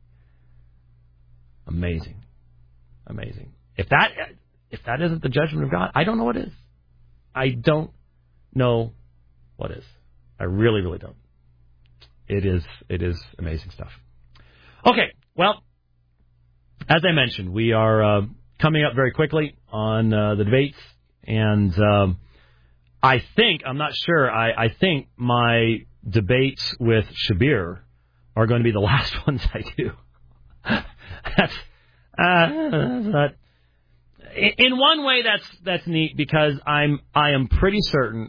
Amazing. If that isn't the judgment of God, I don't know what is. I don't know what is. I really, really don't. It is amazing stuff. Okay, well, as I mentioned, we are coming up very quickly on the debates, and I think my debates with Shabir are going to be the last ones I do. That's not. In one way, that's neat because I am pretty certain.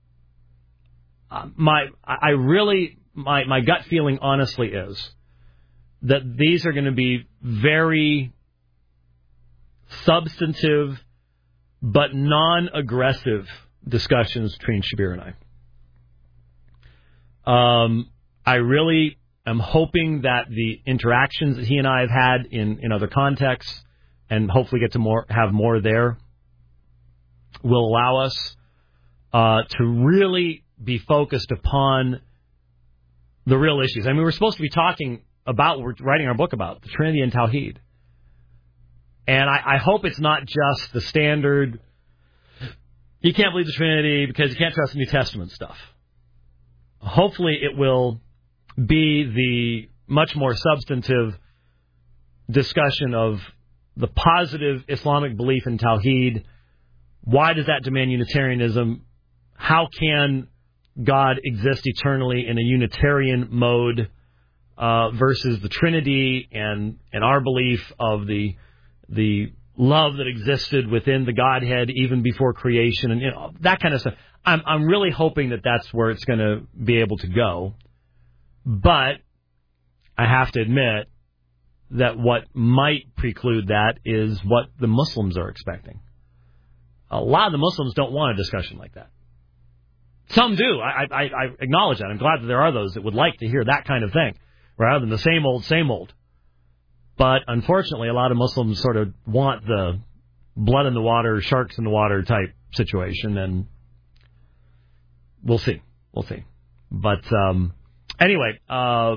My gut feeling, honestly, is that these are going to be very substantive but non-aggressive discussions between Shabir and I. am hoping that the interactions that he and I have had in other contexts, and hopefully get to have more there, will allow us to really be focused upon the real issues. I mean, we're supposed to be talking about, we're writing our book about, the Trinity and Tawhid. And I hope it's not just the standard, you can't believe the Trinity because you can't trust the New Testament stuff. Hopefully it will be the much more substantive discussion of the positive Islamic belief in Tawhid. Why does that demand Unitarianism? How can God exist eternally in a Unitarian mode versus the Trinity and our belief of the love that existed within the Godhead even before creation, and that kind of stuff. I'm really hoping that that's where it's going to be able to go. But I have to admit that what might preclude that is what the Muslims are expecting. A lot of the Muslims don't want a discussion like that. Some do. I acknowledge that. I'm glad that there are those that would like to hear that kind of thing, rather than the same old, same old. But unfortunately, a lot of Muslims sort of want the blood in the water, sharks in the water type situation, and we'll see. We'll see. But anyway, I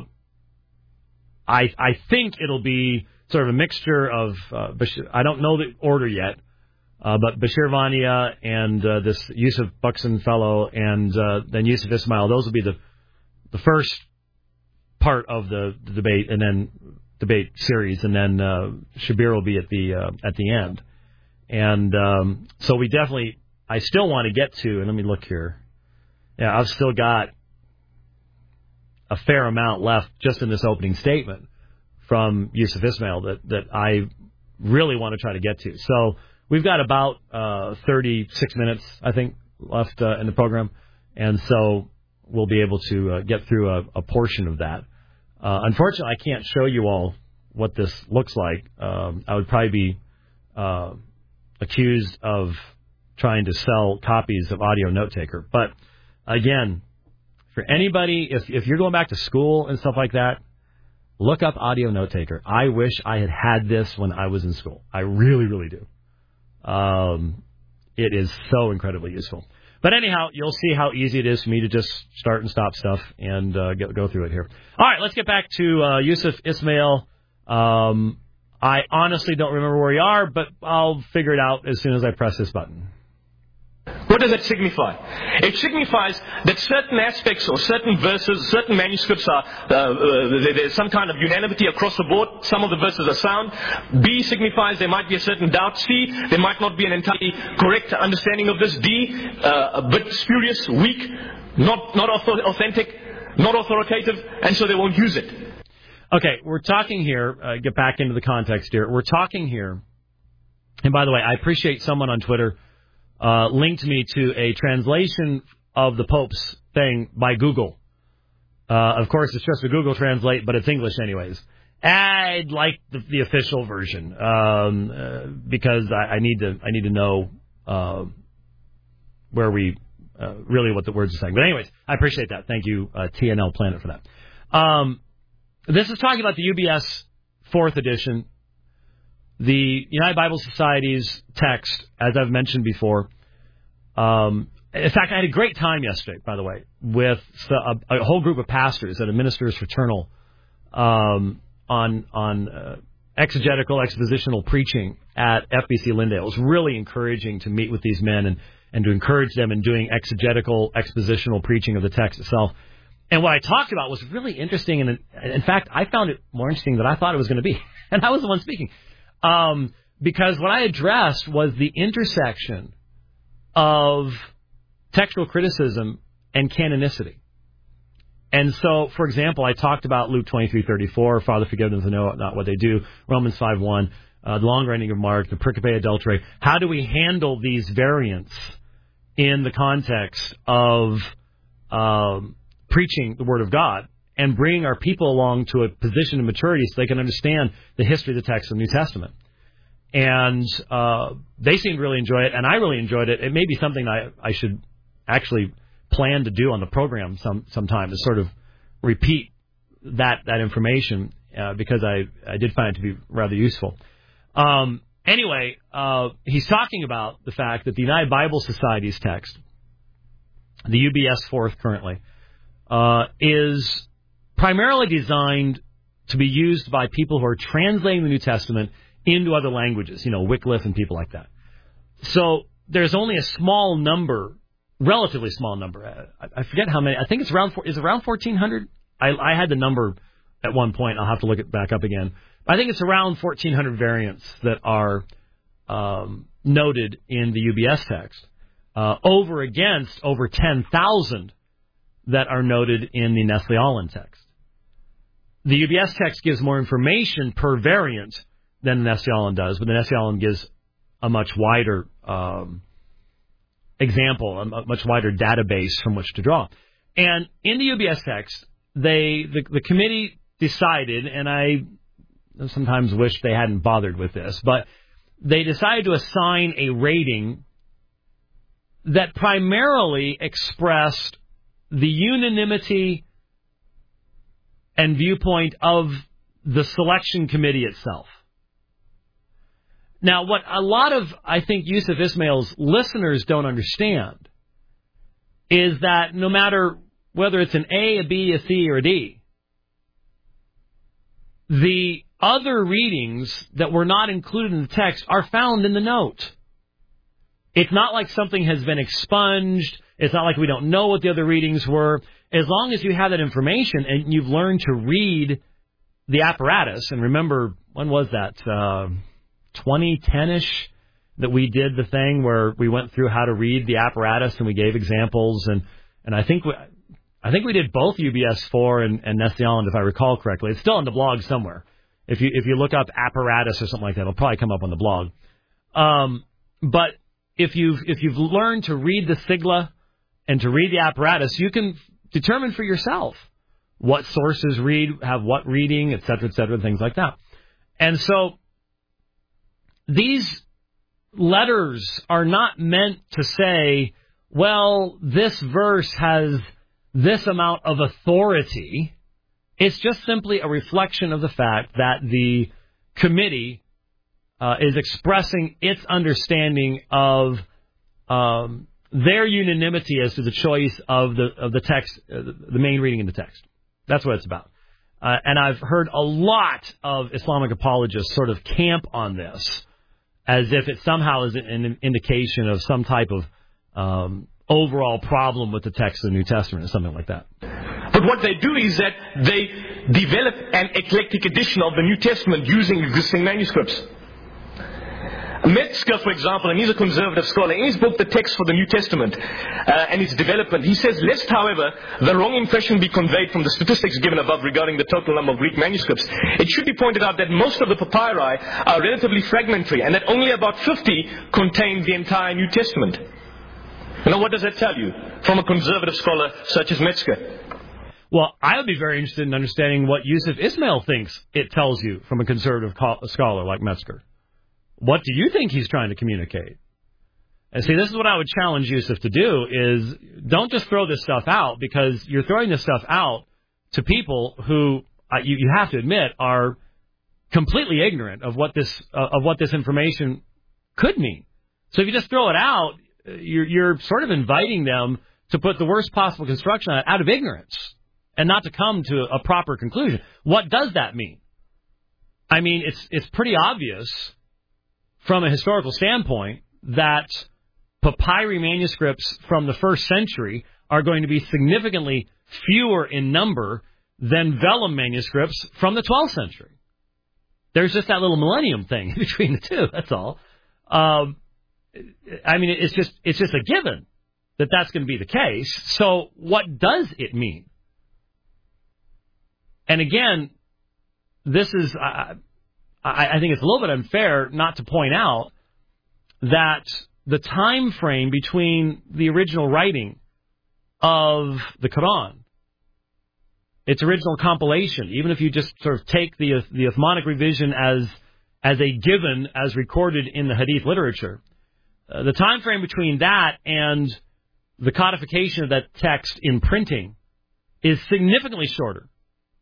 think it'll be sort of a mixture of, I don't know the order yet, but Bashir Vania and this Yusuf Buxton fellow and then Yusuf Ismail, those will be the first part of the debate, and then debate series, and then Shabir will be at the end. And so we definitely, I still want to get to, and let me look here. Yeah, I've still got a fair amount left just in this opening statement from Yusuf Ismail that I really want to try to get to. So we've got about 36 minutes, I think, left in the program, and so we'll be able to get through a portion of that. Unfortunately, I can't show you all what this looks like. I would probably be accused of trying to sell copies of Audio Note Taker. But again, for anybody, if you're going back to school and stuff like that, look up Audio Note Taker. I wish I had this when I was in school. I really, really do. It is so incredibly useful. But anyhow, you'll see how easy it is for me to just start and stop stuff and go through it here. All right, let's get back to Yusuf Ismail. I honestly don't remember where we are, but I'll figure it out as soon as I press this button. What does it signify? It signifies that certain aspects or certain verses, certain manuscripts are, there's some kind of unanimity across the board. Some of the verses are sound. B signifies there might be a certain doubt. C, there might not be an entirely correct understanding of this. D, a bit spurious, weak, not authentic, not authoritative, and so they won't use it. Okay, we're talking here, get back into the context here. We're talking here, and by the way, I appreciate someone on Twitter linked me to a translation of the Pope's thing by Google. Of course, it's just a Google Translate, but it's English anyways. I'd like the official version because I need to know where we really what the words are saying. But anyways, I appreciate that. Thank you, TNL Planet, for that. This is talking about the UBS 4th edition. The United Bible Society's text, as I've mentioned before. In fact, I had a great time yesterday, by the way, with a whole group of pastors at a Ministers Fraternal on exegetical, expositional preaching at FBC Lindale. It was really encouraging to meet with these men and to encourage them in doing exegetical, expositional preaching of the text itself. And what I talked about was really interesting, and in fact, I found it more interesting than I thought it was going to be. And I was the one speaking. Because what I addressed was the intersection of textual criticism and canonicity. And so, for example, I talked about Luke 23:34, Father, forgive them, for they know not what they do, Romans 5:1, the long writing of Mark, the pericope adultery. How do we handle these variants in the context of preaching the Word of God and bringing our people along to a position of maturity so they can understand the history of the text of the New Testament? And they seemed to really enjoy it, and I really enjoyed it. It may be something I should actually plan to do on the program sometime, to sort of repeat that information because I did find it to be rather useful. Anyway, he's talking about the fact that the United Bible Society's text, the UBS 4th currently, is primarily designed to be used by people who are translating the New Testament into other languages, Wycliffe and people like that. So there's only a small number, relatively small number. I forget how many. I think it's around 1,400. I had the number at one point. I'll have to look it back up again. I think it's around 1,400 variants that are noted in the UBS text, over 10,000 that are noted in the Nestle Aland text. The UBS text gives more information per variant than the Nestle Aland does, but the Nestle Aland gives a much wider example, a much wider database from which to draw. And in the UBS text, the committee decided, and I sometimes wish they hadn't bothered with this, but they decided to assign a rating that primarily expressed the unanimity and viewpoint of the selection committee itself. Now, what a lot of, I think, Yusuf Ismail's listeners don't understand is that no matter whether it's an A, a B, a C, or a D, the other readings that were not included in the text are found in the note. It's not like something has been expunged. It's not like we don't know what the other readings were. As long as you have that information and you've learned to read the apparatus, and remember, when was that? 2010-ish that we did the thing where we went through how to read the apparatus and we gave examples, and I think we did both UBS 4 and Nestle Aland, if I recall correctly. It's still on the blog somewhere. If you look up apparatus or something like that, it'll probably come up on the blog. But if you've learned to read the sigla and to read the apparatus, you can determine for yourself what sources have what reading, et cetera, things like that. And so these letters are not meant to say, well, this verse has this amount of authority. It's just simply a reflection of the fact that the committee is expressing its understanding of their unanimity as to the choice of the text, the main reading in the text. That's what it's about. And I've heard a lot of Islamic apologists sort of camp on this as if it somehow is an indication of some type of overall problem with the text of the New Testament or something like that. But what they do is that they develop an eclectic edition of the New Testament using existing manuscripts. Metzger, for example, and he's a conservative scholar, in his book, The Text for the New Testament and its Development, he says, lest, however, the wrong impression be conveyed from the statistics given above regarding the total number of Greek manuscripts, it should be pointed out that most of the papyri are relatively fragmentary and that only about 50 contain the entire New Testament. Now, what does that tell you from a conservative scholar such as Metzger? Well, I would be very interested in understanding what Yusuf Ismail thinks it tells you from a conservative scholar like Metzger. What do you think he's trying to communicate? And see, this is what I would challenge Yusuf to do, is don't just throw this stuff out, because you're throwing this stuff out to people who, you have to admit, are completely ignorant of what this information could mean. So if you just throw it out, you're sort of inviting them to put the worst possible construction on it out of ignorance and not to come to a proper conclusion. What does that mean? I mean, it's pretty obvious from a historical standpoint that papyri manuscripts from the 1st century are going to be significantly fewer in number than vellum manuscripts from the 12th century. There's just that little millennium thing between the two, that's all. I mean, it's just a given that that's going to be the case. So what does it mean? And again, this is, I think it's a little bit unfair not to point out that the time frame between the original writing of the Quran, its original compilation, even if you just sort of take the Uthmanic revision as a given, as recorded in the Hadith literature, the time frame between that and the codification of that text in printing is significantly shorter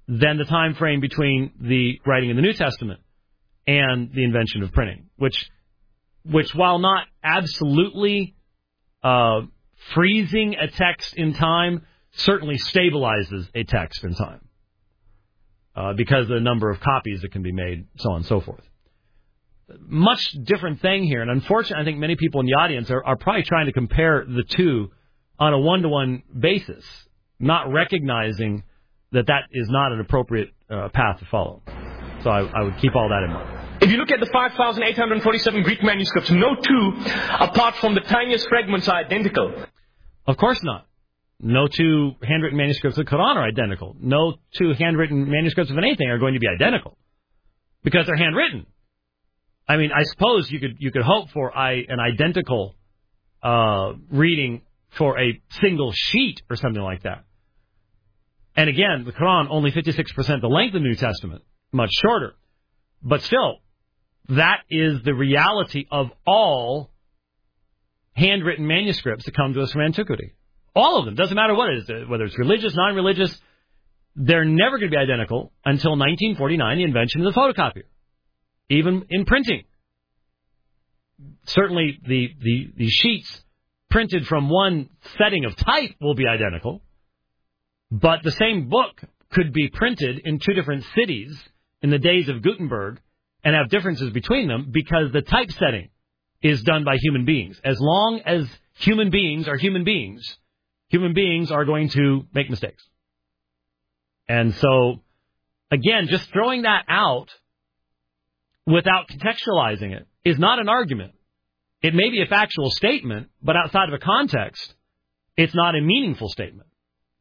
than the time frame between the writing of the New Testament and the invention of printing, which while not absolutely freezing a text in time, certainly stabilizes a text in time because of the number of copies that can be made, so on and so forth. Much different thing here, and unfortunately, I think many people in the audience are probably trying to compare the two on a one-to-one basis, not recognizing that is not an appropriate path to follow. So I would keep all that in mind. If you look at the 5,847 Greek manuscripts, no two, apart from the tiniest fragments, are identical. Of course not. No two handwritten manuscripts of the Quran are identical. No two handwritten manuscripts of anything are going to be identical because they're handwritten. I mean, I suppose you could hope for an identical reading for a single sheet or something like that. And again, the Quran only 56% the length of the New Testament, much shorter. But still, that is the reality of all handwritten manuscripts that come to us from antiquity. All of them. Doesn't matter what it is, whether it's religious, non-religious. They're never going to be identical until 1949, the invention of the photocopier. Even in printing. Certainly the sheets printed from one setting of type will be identical. But the same book could be printed in two different cities in the days of Gutenberg and have differences between them because the typesetting is done by human beings. As long as human beings are human beings are going to make mistakes. And so, again, just throwing that out without contextualizing it is not an argument. It may be a factual statement, but outside of a context, it's not a meaningful statement.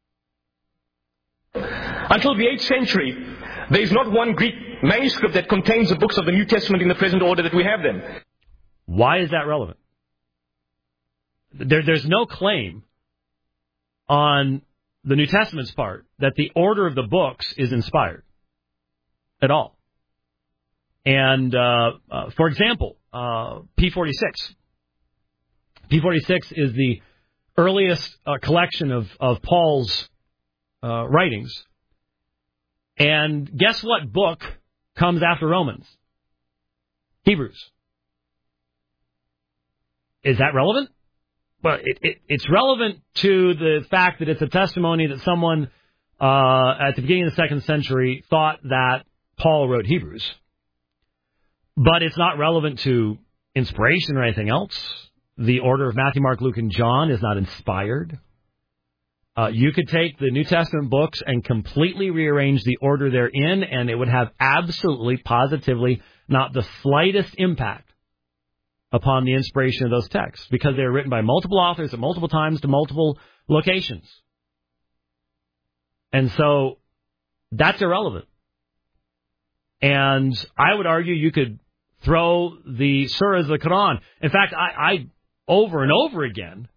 Until the 8th century, there is not one Greek manuscript that contains the books of the New Testament in the present order that we have them. Why is that relevant? There's no claim on the New Testament's part that the order of the books is inspired at all. And, for example, P46. P46 is the earliest collection of Paul's writings. And guess what book comes after Romans? Hebrews. Is that relevant? Well, it's relevant to the fact that it's a testimony that someone at the beginning of the 2nd century thought that Paul wrote Hebrews. But it's not relevant to inspiration or anything else. The order of Matthew, Mark, Luke, and John is not inspired. You could take the New Testament books and completely rearrange the order they're in, and it would have absolutely, positively, not the slightest impact upon the inspiration of those texts, because they were written by multiple authors at multiple times to multiple locations. And so that's irrelevant. And I would argue you could throw the surahs of the Quran. In fact, I over and over again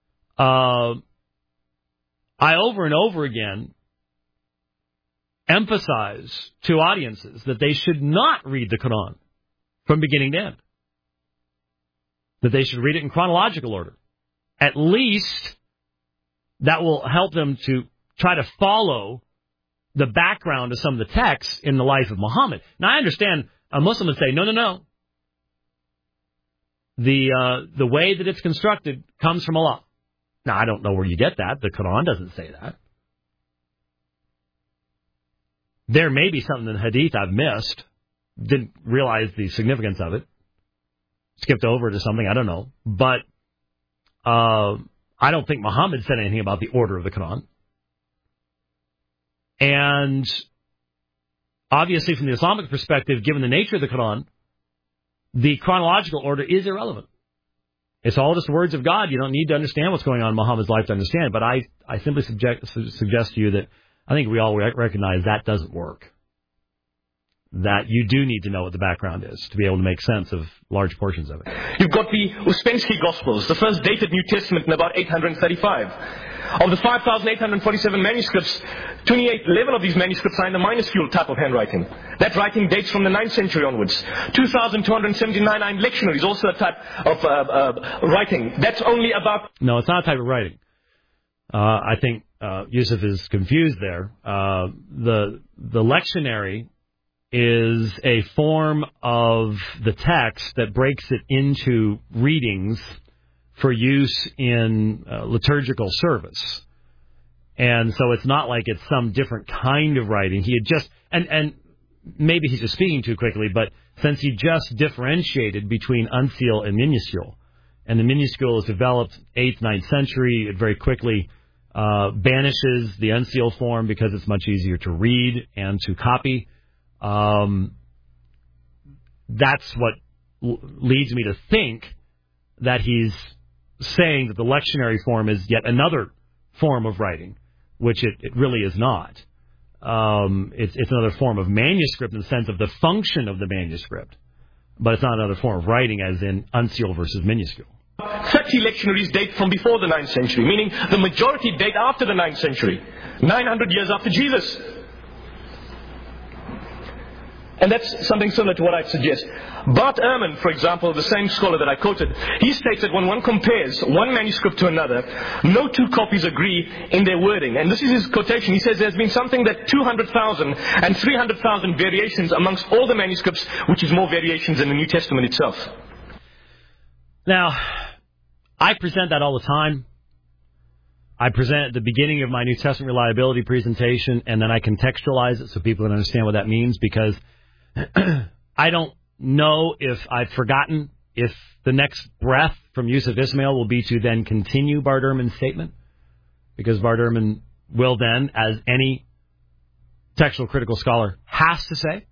emphasize to audiences that they should not read the Quran from beginning to end. That they should read it in chronological order. At least that will help them to try to follow the background of some of the texts in the life of Muhammad. Now, I understand a Muslim would say, no. The way that it's constructed comes from Allah. Now, I don't know where you get that. The Quran doesn't say that. There may be something in the Hadith I've missed. Didn't realize the significance of it. Skipped over to something, I don't know. But I don't think Muhammad said anything about the order of the Quran. And obviously, from the Islamic perspective, given the nature of the Quran, the chronological order is irrelevant. It's all just words of God. You don't need to understand what's going on in Muhammad's life to understand it. But I simply suggest to you that I think we all recognize that doesn't work. That you do need to know what the background is to be able to make sense of large portions of it. You've got the Uspensky Gospels, the first dated New Testament in about 835. Of the 5,847 manuscripts, 11 of these manuscripts are in the minuscule type of handwriting. That writing dates from the 9th century onwards. 2,279 are in lectionaries, also a type of writing. That's only about... No, it's not a type of writing. I think Yusuf is confused there. The lectionary is a form of the text that breaks it into readings for use in liturgical service. And so it's not like it's some different kind of writing. He had just, and maybe he's just speaking too quickly, but since he just differentiated between uncial and minuscule, and the minuscule is developed 8th, 9th century, it very quickly banishes the uncial form because it's much easier to read and to copy. That's what leads me to think that he's saying that the lectionary form is yet another form of writing, which it really is not. It's another form of manuscript in the sense of the function of the manuscript, but it's not another form of writing as in uncial versus minuscule. 30 lectionaries date from before the 9th century, meaning the majority date after the 9th century, 900 years after Jesus. And that's something similar to what I'd suggest. Bart Ehrman, for example, the same scholar that I quoted, he states that when one compares one manuscript to another, no two copies agree in their wording. And this is his quotation. He says there's been something that 200,000 and 300,000 variations amongst all the manuscripts, which is more variations than the New Testament itself. Now, I present that all the time. I present at the beginning of my New Testament reliability presentation, and then I contextualize it so people can understand what that means, because I don't know if I've forgotten if the next breath from Yusuf Ismail will be to then continue Bart Ehrman's statement, because Bart Ehrman will then, as any textual critical scholar has to say,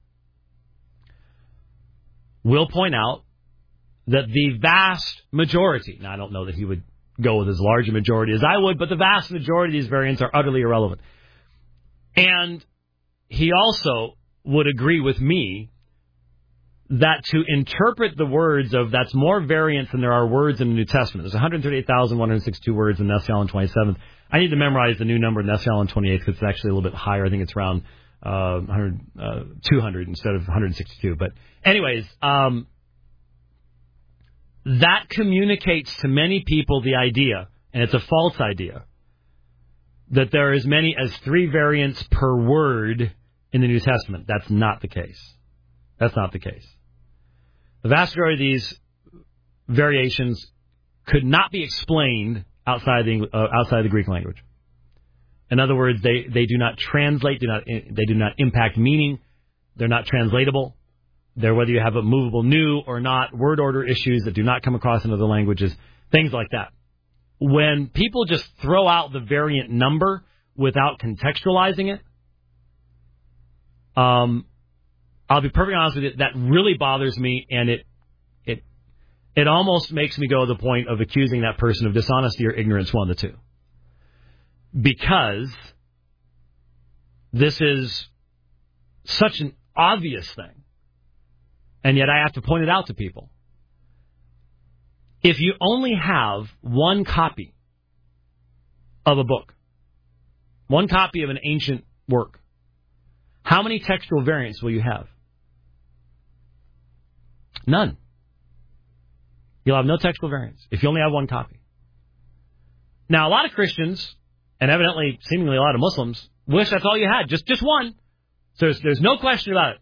will point out that the vast majority, now I don't know that he would go with as large a majority as I would, but the vast majority of these variants are utterly irrelevant. And he also would agree with me that to interpret the words of that's more variants than there are words in the New Testament. There's 138,162 words in Nestle 27th. I need to memorize the new number in Nestle 28th because it's actually a little bit higher. I think it's around 200 instead of 162. But anyways, that communicates to many people the idea, and it's a false idea, that there are as many as 3 variants per word in the New Testament. That's not the case. That's not the case. The vast majority of these variations could not be explained outside the Greek language. In other words, they do not translate, they do not impact meaning. They're not translatable. They're whether you have a movable new or not, word order issues that do not come across in other languages, things like that. When people just throw out the variant number without contextualizing it, I'll be perfectly honest with you, that really bothers me, and it almost makes me go to the point of accusing that person of dishonesty or ignorance, one of the two. Because this is such an obvious thing, and yet I have to point it out to people. If you only have one copy of a book, one copy of an ancient work, how many textual variants will you have? None. You'll have no textual variants if you only have one copy. Now, a lot of Christians, and evidently, seemingly a lot of Muslims, wish that's all you had, just one. So there's no question about it.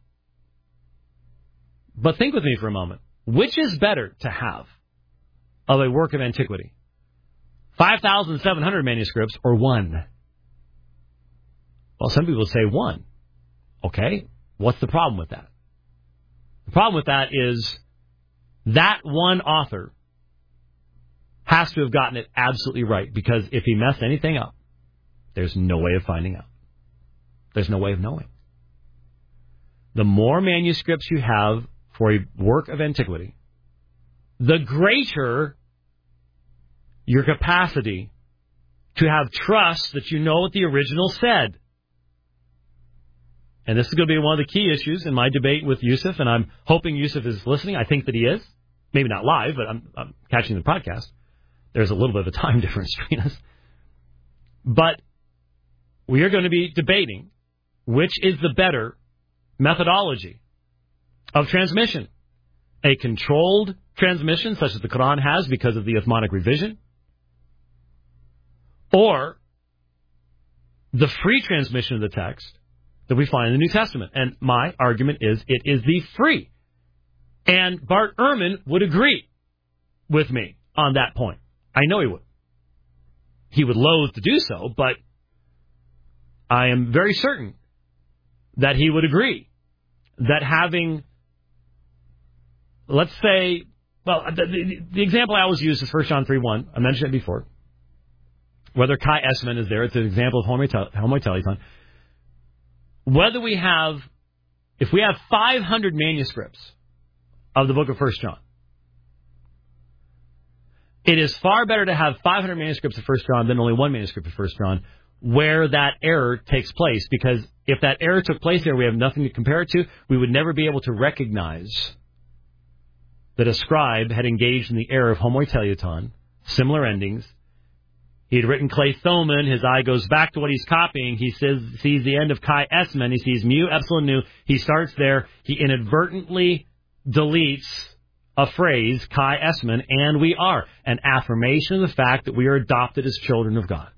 But think with me for a moment. Which is better to have of a work of antiquity? 5,700 manuscripts or one? Well, some people say one. Okay, what's the problem with that? The problem with that is that one author has to have gotten it absolutely right, because if he messed anything up, there's no way of finding out. There's no way of knowing. The more manuscripts you have for a work of antiquity, the greater your capacity to have trust that you know what the original said. And this is going to be one of the key issues in my debate with Yusuf, and I'm hoping Yusuf is listening. I think that he is. Maybe not live, but I'm catching the podcast. There's a little bit of a time difference between us. But we are going to be debating which is the better methodology of transmission. A controlled transmission, such as the Quran has because of the Uthmanic revision, or the free transmission of the text that we find in the New Testament. And my argument is it is the free. And Bart Ehrman would agree with me on that point. I know he would. He would loathe to do so, but I am very certain that he would agree that having, let's say, well, the example I always use is 1 John 3:1. I mentioned it before. Whether Kai Essman is there, it's an example of homoteleuton. Whether we have, if we have 500 manuscripts of the book of 1 John, it is far better to have 500 manuscripts of 1 John than only one manuscript of 1 John where that error takes place. Because if that error took place there, we have nothing to compare it to. We would never be able to recognize that a scribe had engaged in the error of homoteleuton, similar endings. He had written Claythoman. His eye goes back to what he's copying. He sees the end of Chi Esmen. He sees mu, epsilon, nu. He starts there. He inadvertently deletes a phrase, Chi Esmen, and we are. An affirmation of the fact that we are adopted as children of God.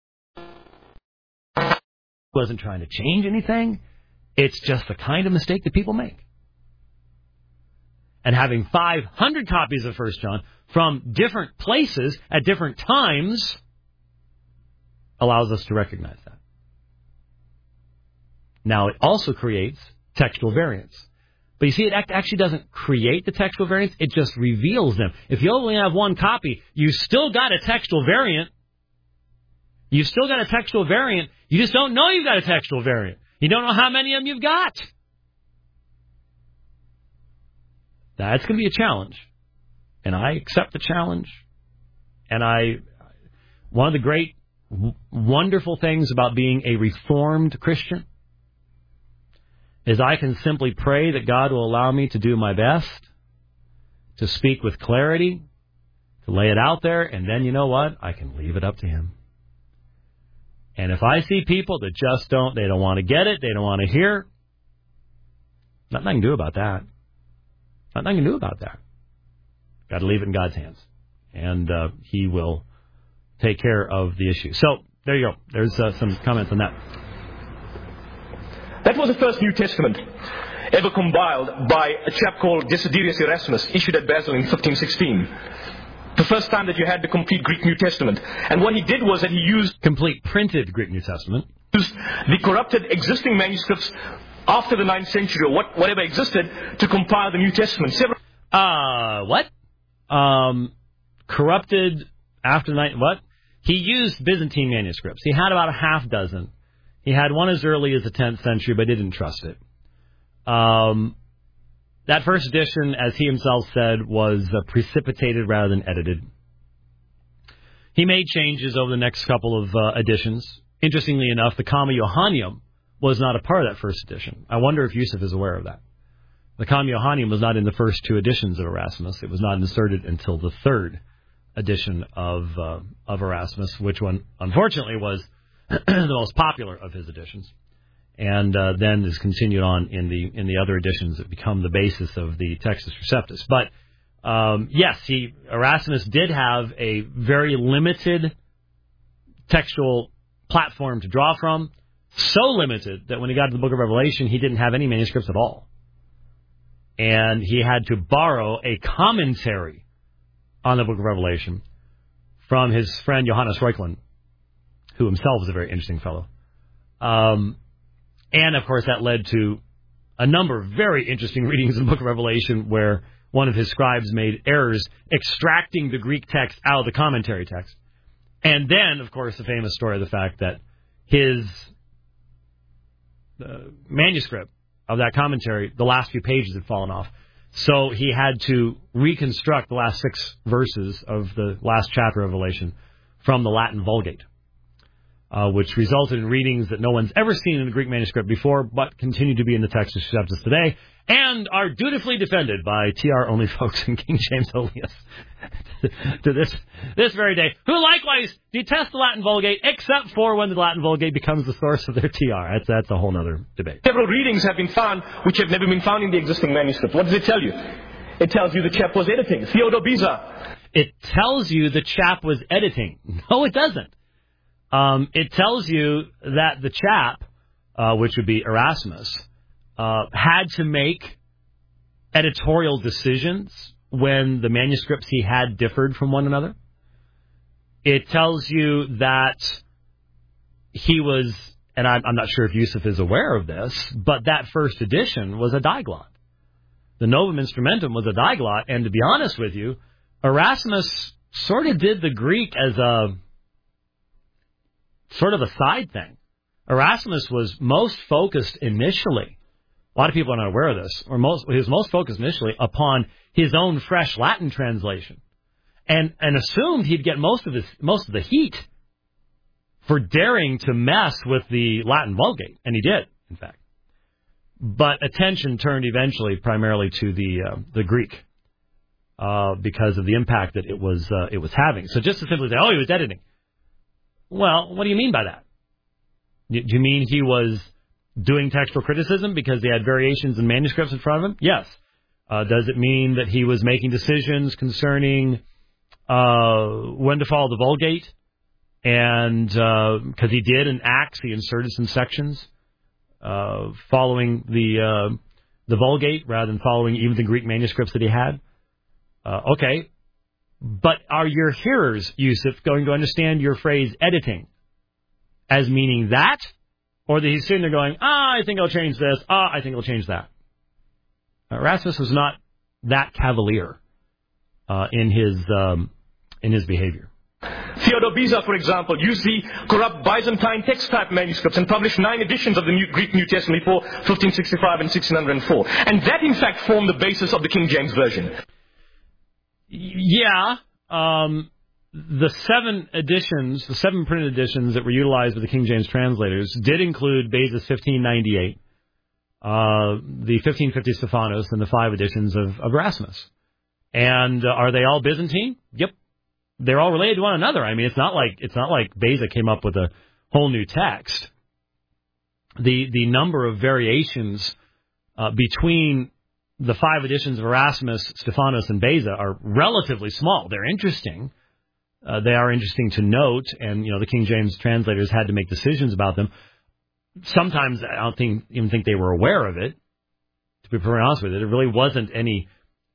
Wasn't trying to change anything. It's just the kind of mistake that people make. And having 500 copies of 1 John from different places at different times allows us to recognize that. Now, it also creates textual variants. But you see, it actually doesn't create the textual variants. It just reveals them. If you only have one copy, you still got a textual variant. You still got a textual variant. You just don't know you've got a textual variant. You don't know how many of them you've got. That's going to be a challenge. And I accept the challenge. And one of the great, wonderful things about being a Reformed Christian is I can simply pray that God will allow me to do my best, to speak with clarity, to lay it out there, and then you know what? I can leave it up to Him. And if I see people that just they don't want to get it, they don't want to hear, nothing I can do about that. Nothing I can do about that. Got to leave it in God's hands. And He will take care of the issue. So, there you go. There's some comments on that. That was the first New Testament ever compiled by a chap called Desiderius Erasmus, issued at Basel in 1516. The first time that you had the complete Greek New Testament. And what he did was that he used... Complete printed Greek New Testament. ...used the corrupted existing manuscripts after the 9th century or whatever existed to compile the New Testament. What? Corrupted after the 9th... What? He used Byzantine manuscripts. He had about a half dozen. He had one as early as the 10th century, but didn't trust it. That first edition, as he himself said, was precipitated rather than edited. He made changes over the next couple of editions. Interestingly enough, the Comma Johannium was not a part of that first edition. I wonder if Yusuf is aware of that. The Comma Johannium was not in the first two editions of Erasmus. It was not inserted until the third edition of Erasmus, which one, unfortunately, was the most popular of his editions, and then is continued on in the other editions that become the basis of the Textus Receptus. But yes, Erasmus did have a very limited textual platform to draw from, so limited that when he got to the Book of Revelation, he didn't have any manuscripts at all, and he had to borrow a commentary on the Book of Revelation from his friend Johannes Reuchlin, who himself was a very interesting fellow. And, of course, that led to a number of very interesting readings in the Book of Revelation where one of his scribes made errors extracting the Greek text out of the commentary text. And then, of course, the famous story of the fact that his manuscript of that commentary, the last few pages had fallen off. So he had to reconstruct the last 6 verses of the last chapter of Revelation from the Latin Vulgate. Which resulted in readings that no one's ever seen in the Greek manuscript before, but continue to be in the Textus Receptus today, and are dutifully defended by TR only folks in King James Oleus to this very day, who likewise detest the Latin Vulgate, except for when the Latin Vulgate becomes the source of their TR. That's a whole other debate. Several readings have been found which have never been found in the existing manuscript. What does it tell you? It tells you the chap was editing. Theodore Beza. It tells you the chap was editing. No, it doesn't. it tells you that the chap, which would be Erasmus, had to make editorial decisions when the manuscripts he had differed from one another. It tells you that he was, and I'm not sure if Yusuf is aware of this, but that first edition was a diglot. The Novum Instrumentum was a diglot, and to be honest with you, Erasmus sort of did the Greek as a sort of a side thing. Erasmus was most focused initially, a lot of people are not aware of this, he was most focused initially upon his own fresh Latin translation, and assumed he'd get most of the heat for daring to mess with the Latin Vulgate, and he did, in fact. But attention turned eventually primarily to the Greek because of the impact that it was having. So just to simply say, oh, he was editing. Well, what do you mean by that? Do you mean he was doing textual criticism because they had variations in manuscripts in front of him? Yes. Does it mean that he was making decisions concerning when to follow the Vulgate? And because he did in Acts, he inserted some sections following the Vulgate rather than following even the Greek manuscripts that he had. Okay. But are your hearers, Yusuf, going to understand your phrase editing as meaning that? Or that he's sitting there going, I think I'll change this. I think I'll change that. Erasmus was not that cavalier in his behavior. Theodore Beza, for example, used the corrupt Byzantine text-type manuscripts and published 9 editions of the Greek New Testament before 1565 and 1604. And that, in fact, formed the basis of the King James Version. Yeah. The 7 printed editions that were utilized by the King James translators did include Beza's 1598, the 1550 Stephanos, and the 5 editions of Erasmus. And are they all Byzantine? Yep. They're all related to one another. I mean, it's not like Beza came up with a whole new text. The number of variations between the 5 editions of Erasmus, Stephanos, and Beza are relatively small. They're interesting. They are interesting to note, and the King James translators had to make decisions about them. Sometimes I don't even think they were aware of it. To be perfectly honest with you, there really wasn't any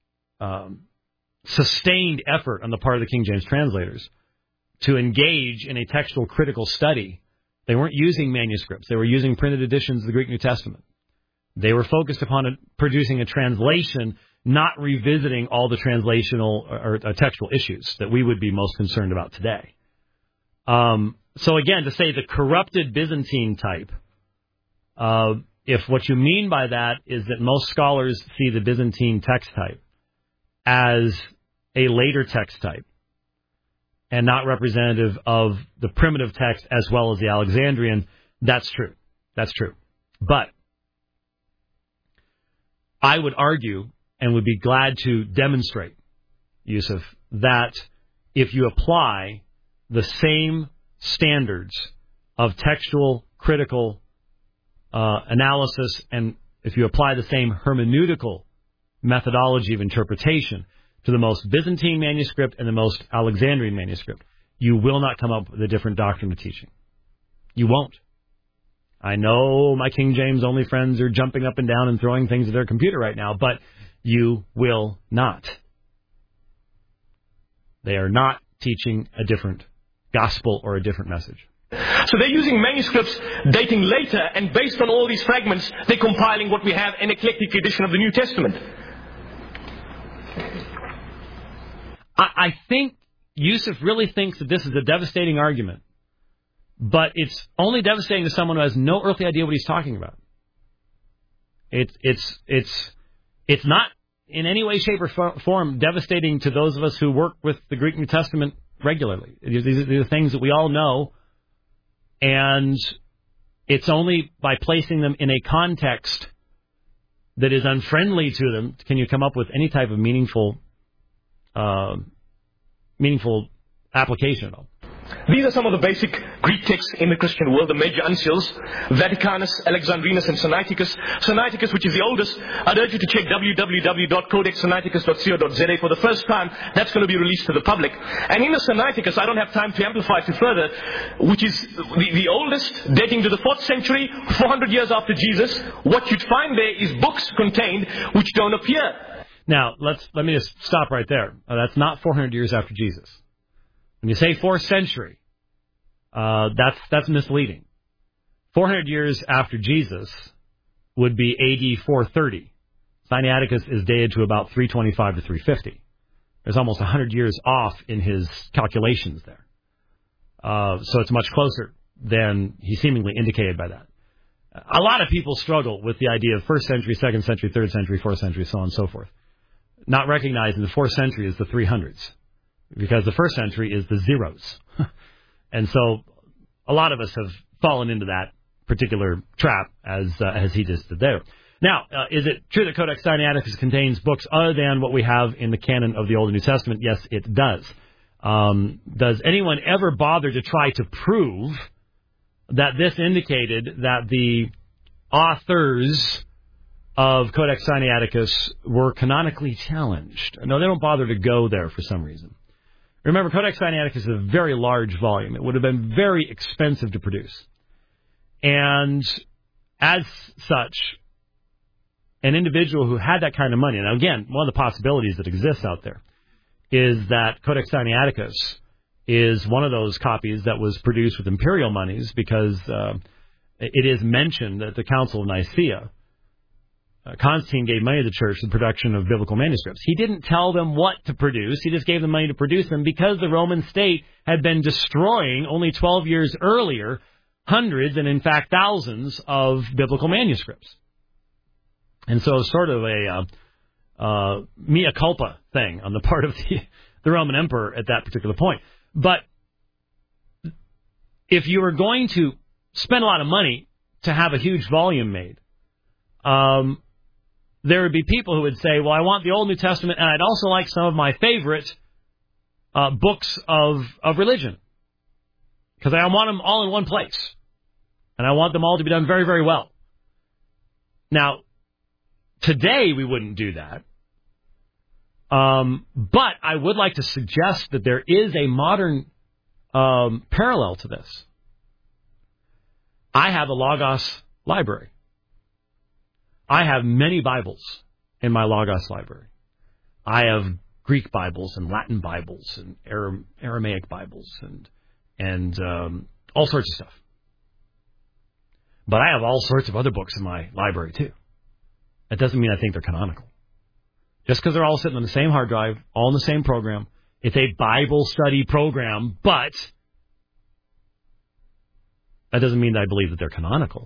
sustained effort on the part of the King James translators to engage in a textual critical study. They weren't using manuscripts. They were using printed editions of the Greek New Testament. They were focused upon producing a translation, not revisiting all the translational or textual issues that we would be most concerned about today. So again, to say the corrupted Byzantine type, if what you mean by that is that most scholars see the Byzantine text type as a later text type and not representative of the primitive text as well as the Alexandrian, that's true. That's true. But I would argue and would be glad to demonstrate, Yusuf, that if you apply the same standards of textual critical analysis and if you apply the same hermeneutical methodology of interpretation to the most Byzantine manuscript and the most Alexandrian manuscript, you will not come up with a different doctrine of teaching. You won't. I know my King James only friends are jumping up and down and throwing things at their computer right now, but you will not. They are not teaching a different gospel or a different message. So they're using manuscripts dating later, and based on all these fragments, they're compiling what we have, an eclectic edition of the New Testament. I think Yusuf really thinks that this is a devastating argument, but it's only devastating to someone who has no earthly idea what he's talking about. It's not in any way, shape, or form devastating to those of us who work with the Greek New Testament regularly. These are things that we all know, and it's only by placing them in a context that is unfriendly to them can you come up with any type of meaningful application at all. These are some of the basic Greek texts in the Christian world, the major uncials, Vaticanus, Alexandrinus, and Sinaiticus. Sinaiticus, which is the oldest, I'd urge you to check www.codexsinaiticus.co.za for the first time. That's going to be released to the public. And in the Sinaiticus, I don't have time to amplify it further, which is the oldest, dating to the 4th century, 400 years after Jesus. What you'd find there is books contained which don't appear. Now, let me just stop right there. That's not 400 years after Jesus. When you say 4th century, that's misleading. 400 years after Jesus would be AD 430. Sinaiticus is dated to about 325 to 350. There's almost 100 years off in his calculations there. So it's much closer than he seemingly indicated by that. A lot of people struggle with the idea of 1st century, 2nd century, 3rd century, 4th century, so on and so forth, not recognizing the 4th century is the 300s. Because the 1st century is the zeros. And so a lot of us have fallen into that particular trap as he just did there. Now, is it true that Codex Sinaiticus contains books other than what we have in the canon of the Old and New Testament? Yes, it does. Does anyone ever bother to try to prove that this indicated that the authors of Codex Sinaiticus were canonically challenged? No, they don't bother to go there for some reason. Remember, Codex Sinaiticus is a very large volume. It would have been very expensive to produce. And as such, an individual who had that kind of money, and again, one of the possibilities that exists out there, is that Codex Sinaiticus is one of those copies that was produced with imperial monies because it is mentioned at the Council of Nicaea. Constantine gave money to the church for the production of biblical manuscripts. He didn't tell them what to produce. He just gave them money to produce them because the Roman state had been destroying, only 12 years earlier, hundreds and, in fact, thousands of biblical manuscripts. And so sort of a mea culpa thing on the part of the Roman emperor at that particular point. But if you were going to spend a lot of money to have a huge volume made, there would be people who would say, well, I want the Old New Testament, and I'd also like some of my favorite books of religion, because I want them all in one place, and I want them all to be done very, very well. Now, today we wouldn't do that, but I would like to suggest that there is a modern parallel to this. I have a Logos library. I have many Bibles in my Logos library. I have Greek Bibles and Latin Bibles and Aramaic Bibles and all sorts of stuff. But I have all sorts of other books in my library too. That doesn't mean I think they're canonical. Just because they're all sitting on the same hard drive, all in the same program. It's a Bible study program, but that doesn't mean that I believe that they're canonical.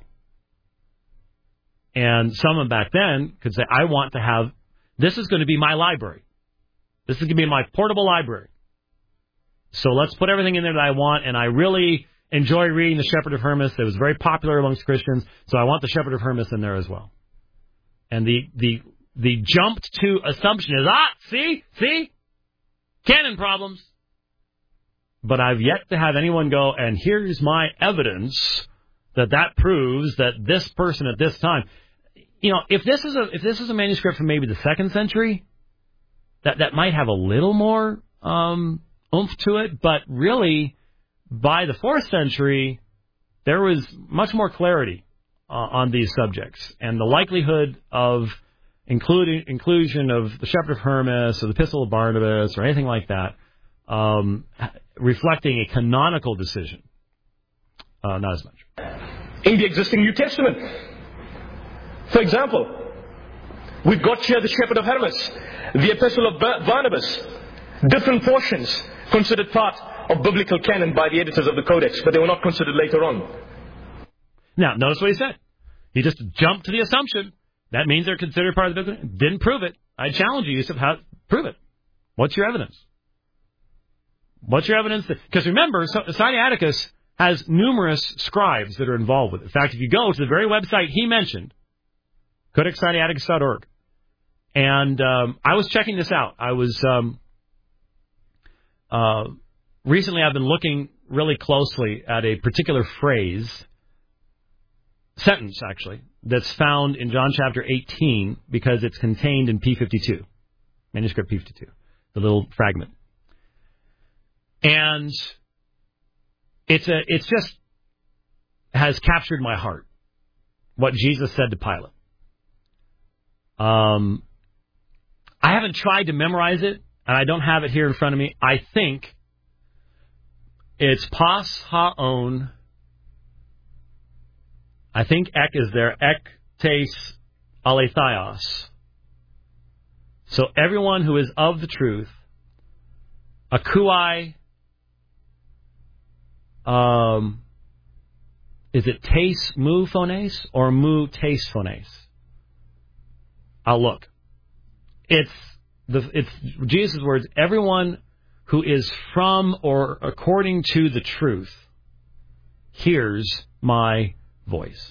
And someone back then could say, I want to have, this is going to be my library. This is going to be my portable library. So let's put everything in there that I want, and I really enjoy reading The Shepherd of Hermas. It was very popular amongst Christians, so I want The Shepherd of Hermas in there as well. And the jumped to assumption is, see, canon problems. But I've yet to have anyone go, and here's my evidence that proves that this person at this time, you know, if this is a manuscript from maybe the 2nd century, that might have a little more oomph to it. But really, by the 4th century, there was much more clarity on these subjects, and the likelihood of inclusion of the Shepherd of Hermas or the Epistle of Barnabas or anything like that, reflecting a canonical decision, not as much. In the existing New Testament, for example, we've got here the Shepherd of Hermas, the Epistle of Barnabas, different portions considered part of biblical canon by the editors of the Codex, but they were not considered later on. Now, notice what he said. He just jumped to the assumption. That means they're considered part of the biblical. Didn't prove it. I challenge you, Yusuf, prove it. What's your evidence? What's your evidence? Because remember, Sinaiticus has numerous scribes that are involved with it. In fact, if you go to the very website he mentioned, codexsinaiticus.org, and I was checking this out. I was recently I've been looking really closely at a particular sentence actually, that's found in John chapter 18 because it's contained in P52, manuscript P52, the little fragment. And it's just has captured my heart, what Jesus said to Pilate. I haven't tried to memorize it, and I don't have it here in front of me. I think it's pas haon. I think ek is there. Ek tes aletheos. So everyone who is of the truth, akouai, is it tes mu phones or mu tes phones? I'll look. It's Jesus' words. Everyone who is from or according to the truth hears my voice.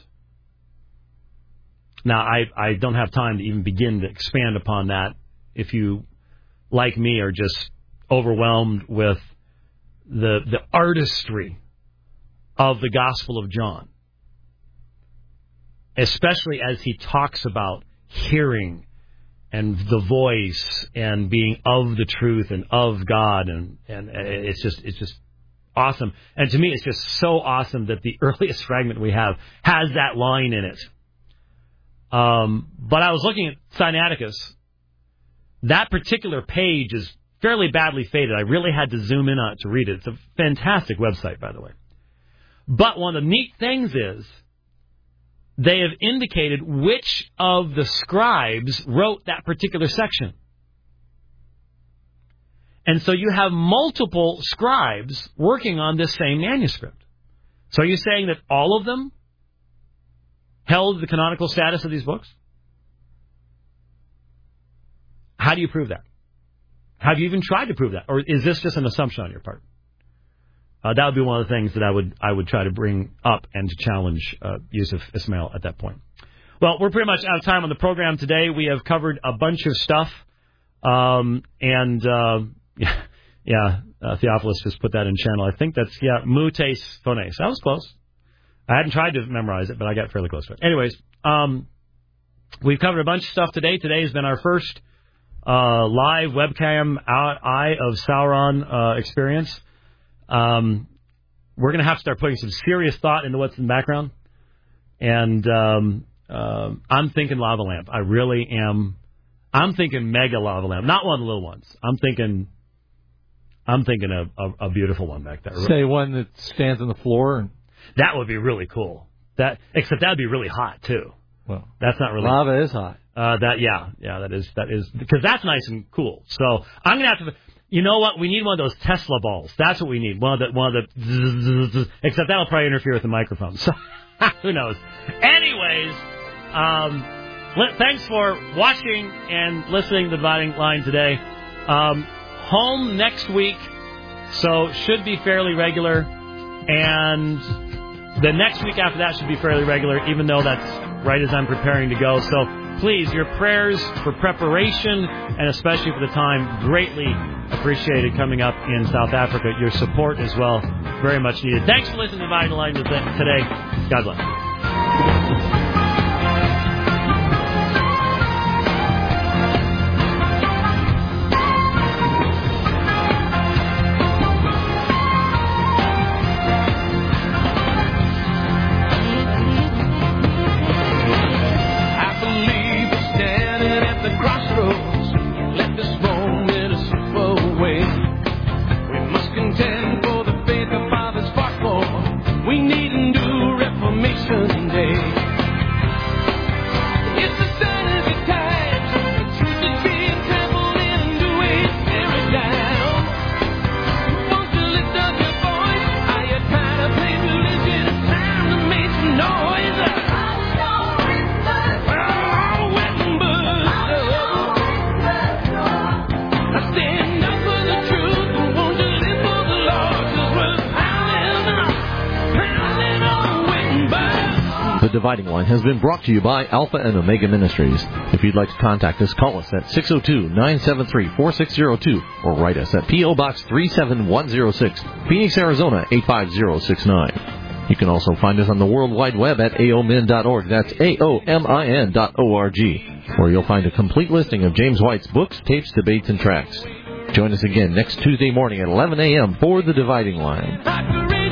Now, I don't have time to even begin to expand upon that. If you, like me, are just overwhelmed with the artistry of the Gospel of John, especially as he talks about hearing and the voice and being of the truth and of God, and it's just awesome. And to me, it's just so awesome that the earliest fragment we have has that line in it. But I was looking at Sinaiticus. That particular page is fairly badly faded. I really had to zoom in on it to read it. It's a fantastic website, by the way. But one of the neat things is they have indicated which of the scribes wrote that particular section. And so you have multiple scribes working on this same manuscript. So are you saying that all of them held the canonical status of these books? How do you prove that? Have you even tried to prove that? Or is this just an assumption on your part? That would be one of the things that I would try to bring up and to challenge Yusuf Ismail at that point. Well, we're pretty much out of time on the program today. We have covered a bunch of stuff. Theophilus just put that in channel. I think that's, mutes phones. That was close. I hadn't tried to memorize it, but I got fairly close to it. Anyways, we've covered a bunch of stuff today. Today has been our first live webcam Eye of Sauron experience. We're going to have to start putting some serious thought into what's in the background. And I'm thinking lava lamp. I really am. I'm thinking mega lava lamp, not one of the little ones. I'm thinking a beautiful one back there. Say one that stands on the floor. That would be really cool. Except that would be really hot too. Well, that's not really. Lava is hot. That is because that's nice and cool. So I'm gonna have to. You know what? We need one of those Tesla balls. That's what we need. One of the. Except that'll probably interfere with the microphone. So who knows? Anyways, thanks for watching and listening to the Dividing Line today. Home next week, so should be fairly regular, and the next week after that should be fairly regular, even though that's right as I'm preparing to go. So please, your prayers for preparation and especially for the time, greatly appreciated coming up in South Africa. Your support as well, very much needed. Thanks for listening to Dividing the Line today. God bless. We need a new Reformation Day. Dividing Line has been brought to you by Alpha and Omega Ministries. If you'd like to contact us, call us at 602-973-4602 or write us at P.O. Box 37106, Phoenix, Arizona 85069. You can also find us on the World Wide Web at aomin.org. That's aomin.org, where you'll find a complete listing of James White's books, tapes, debates, and tracts. Join us again next Tuesday morning at 11 a.m. for The Dividing Line.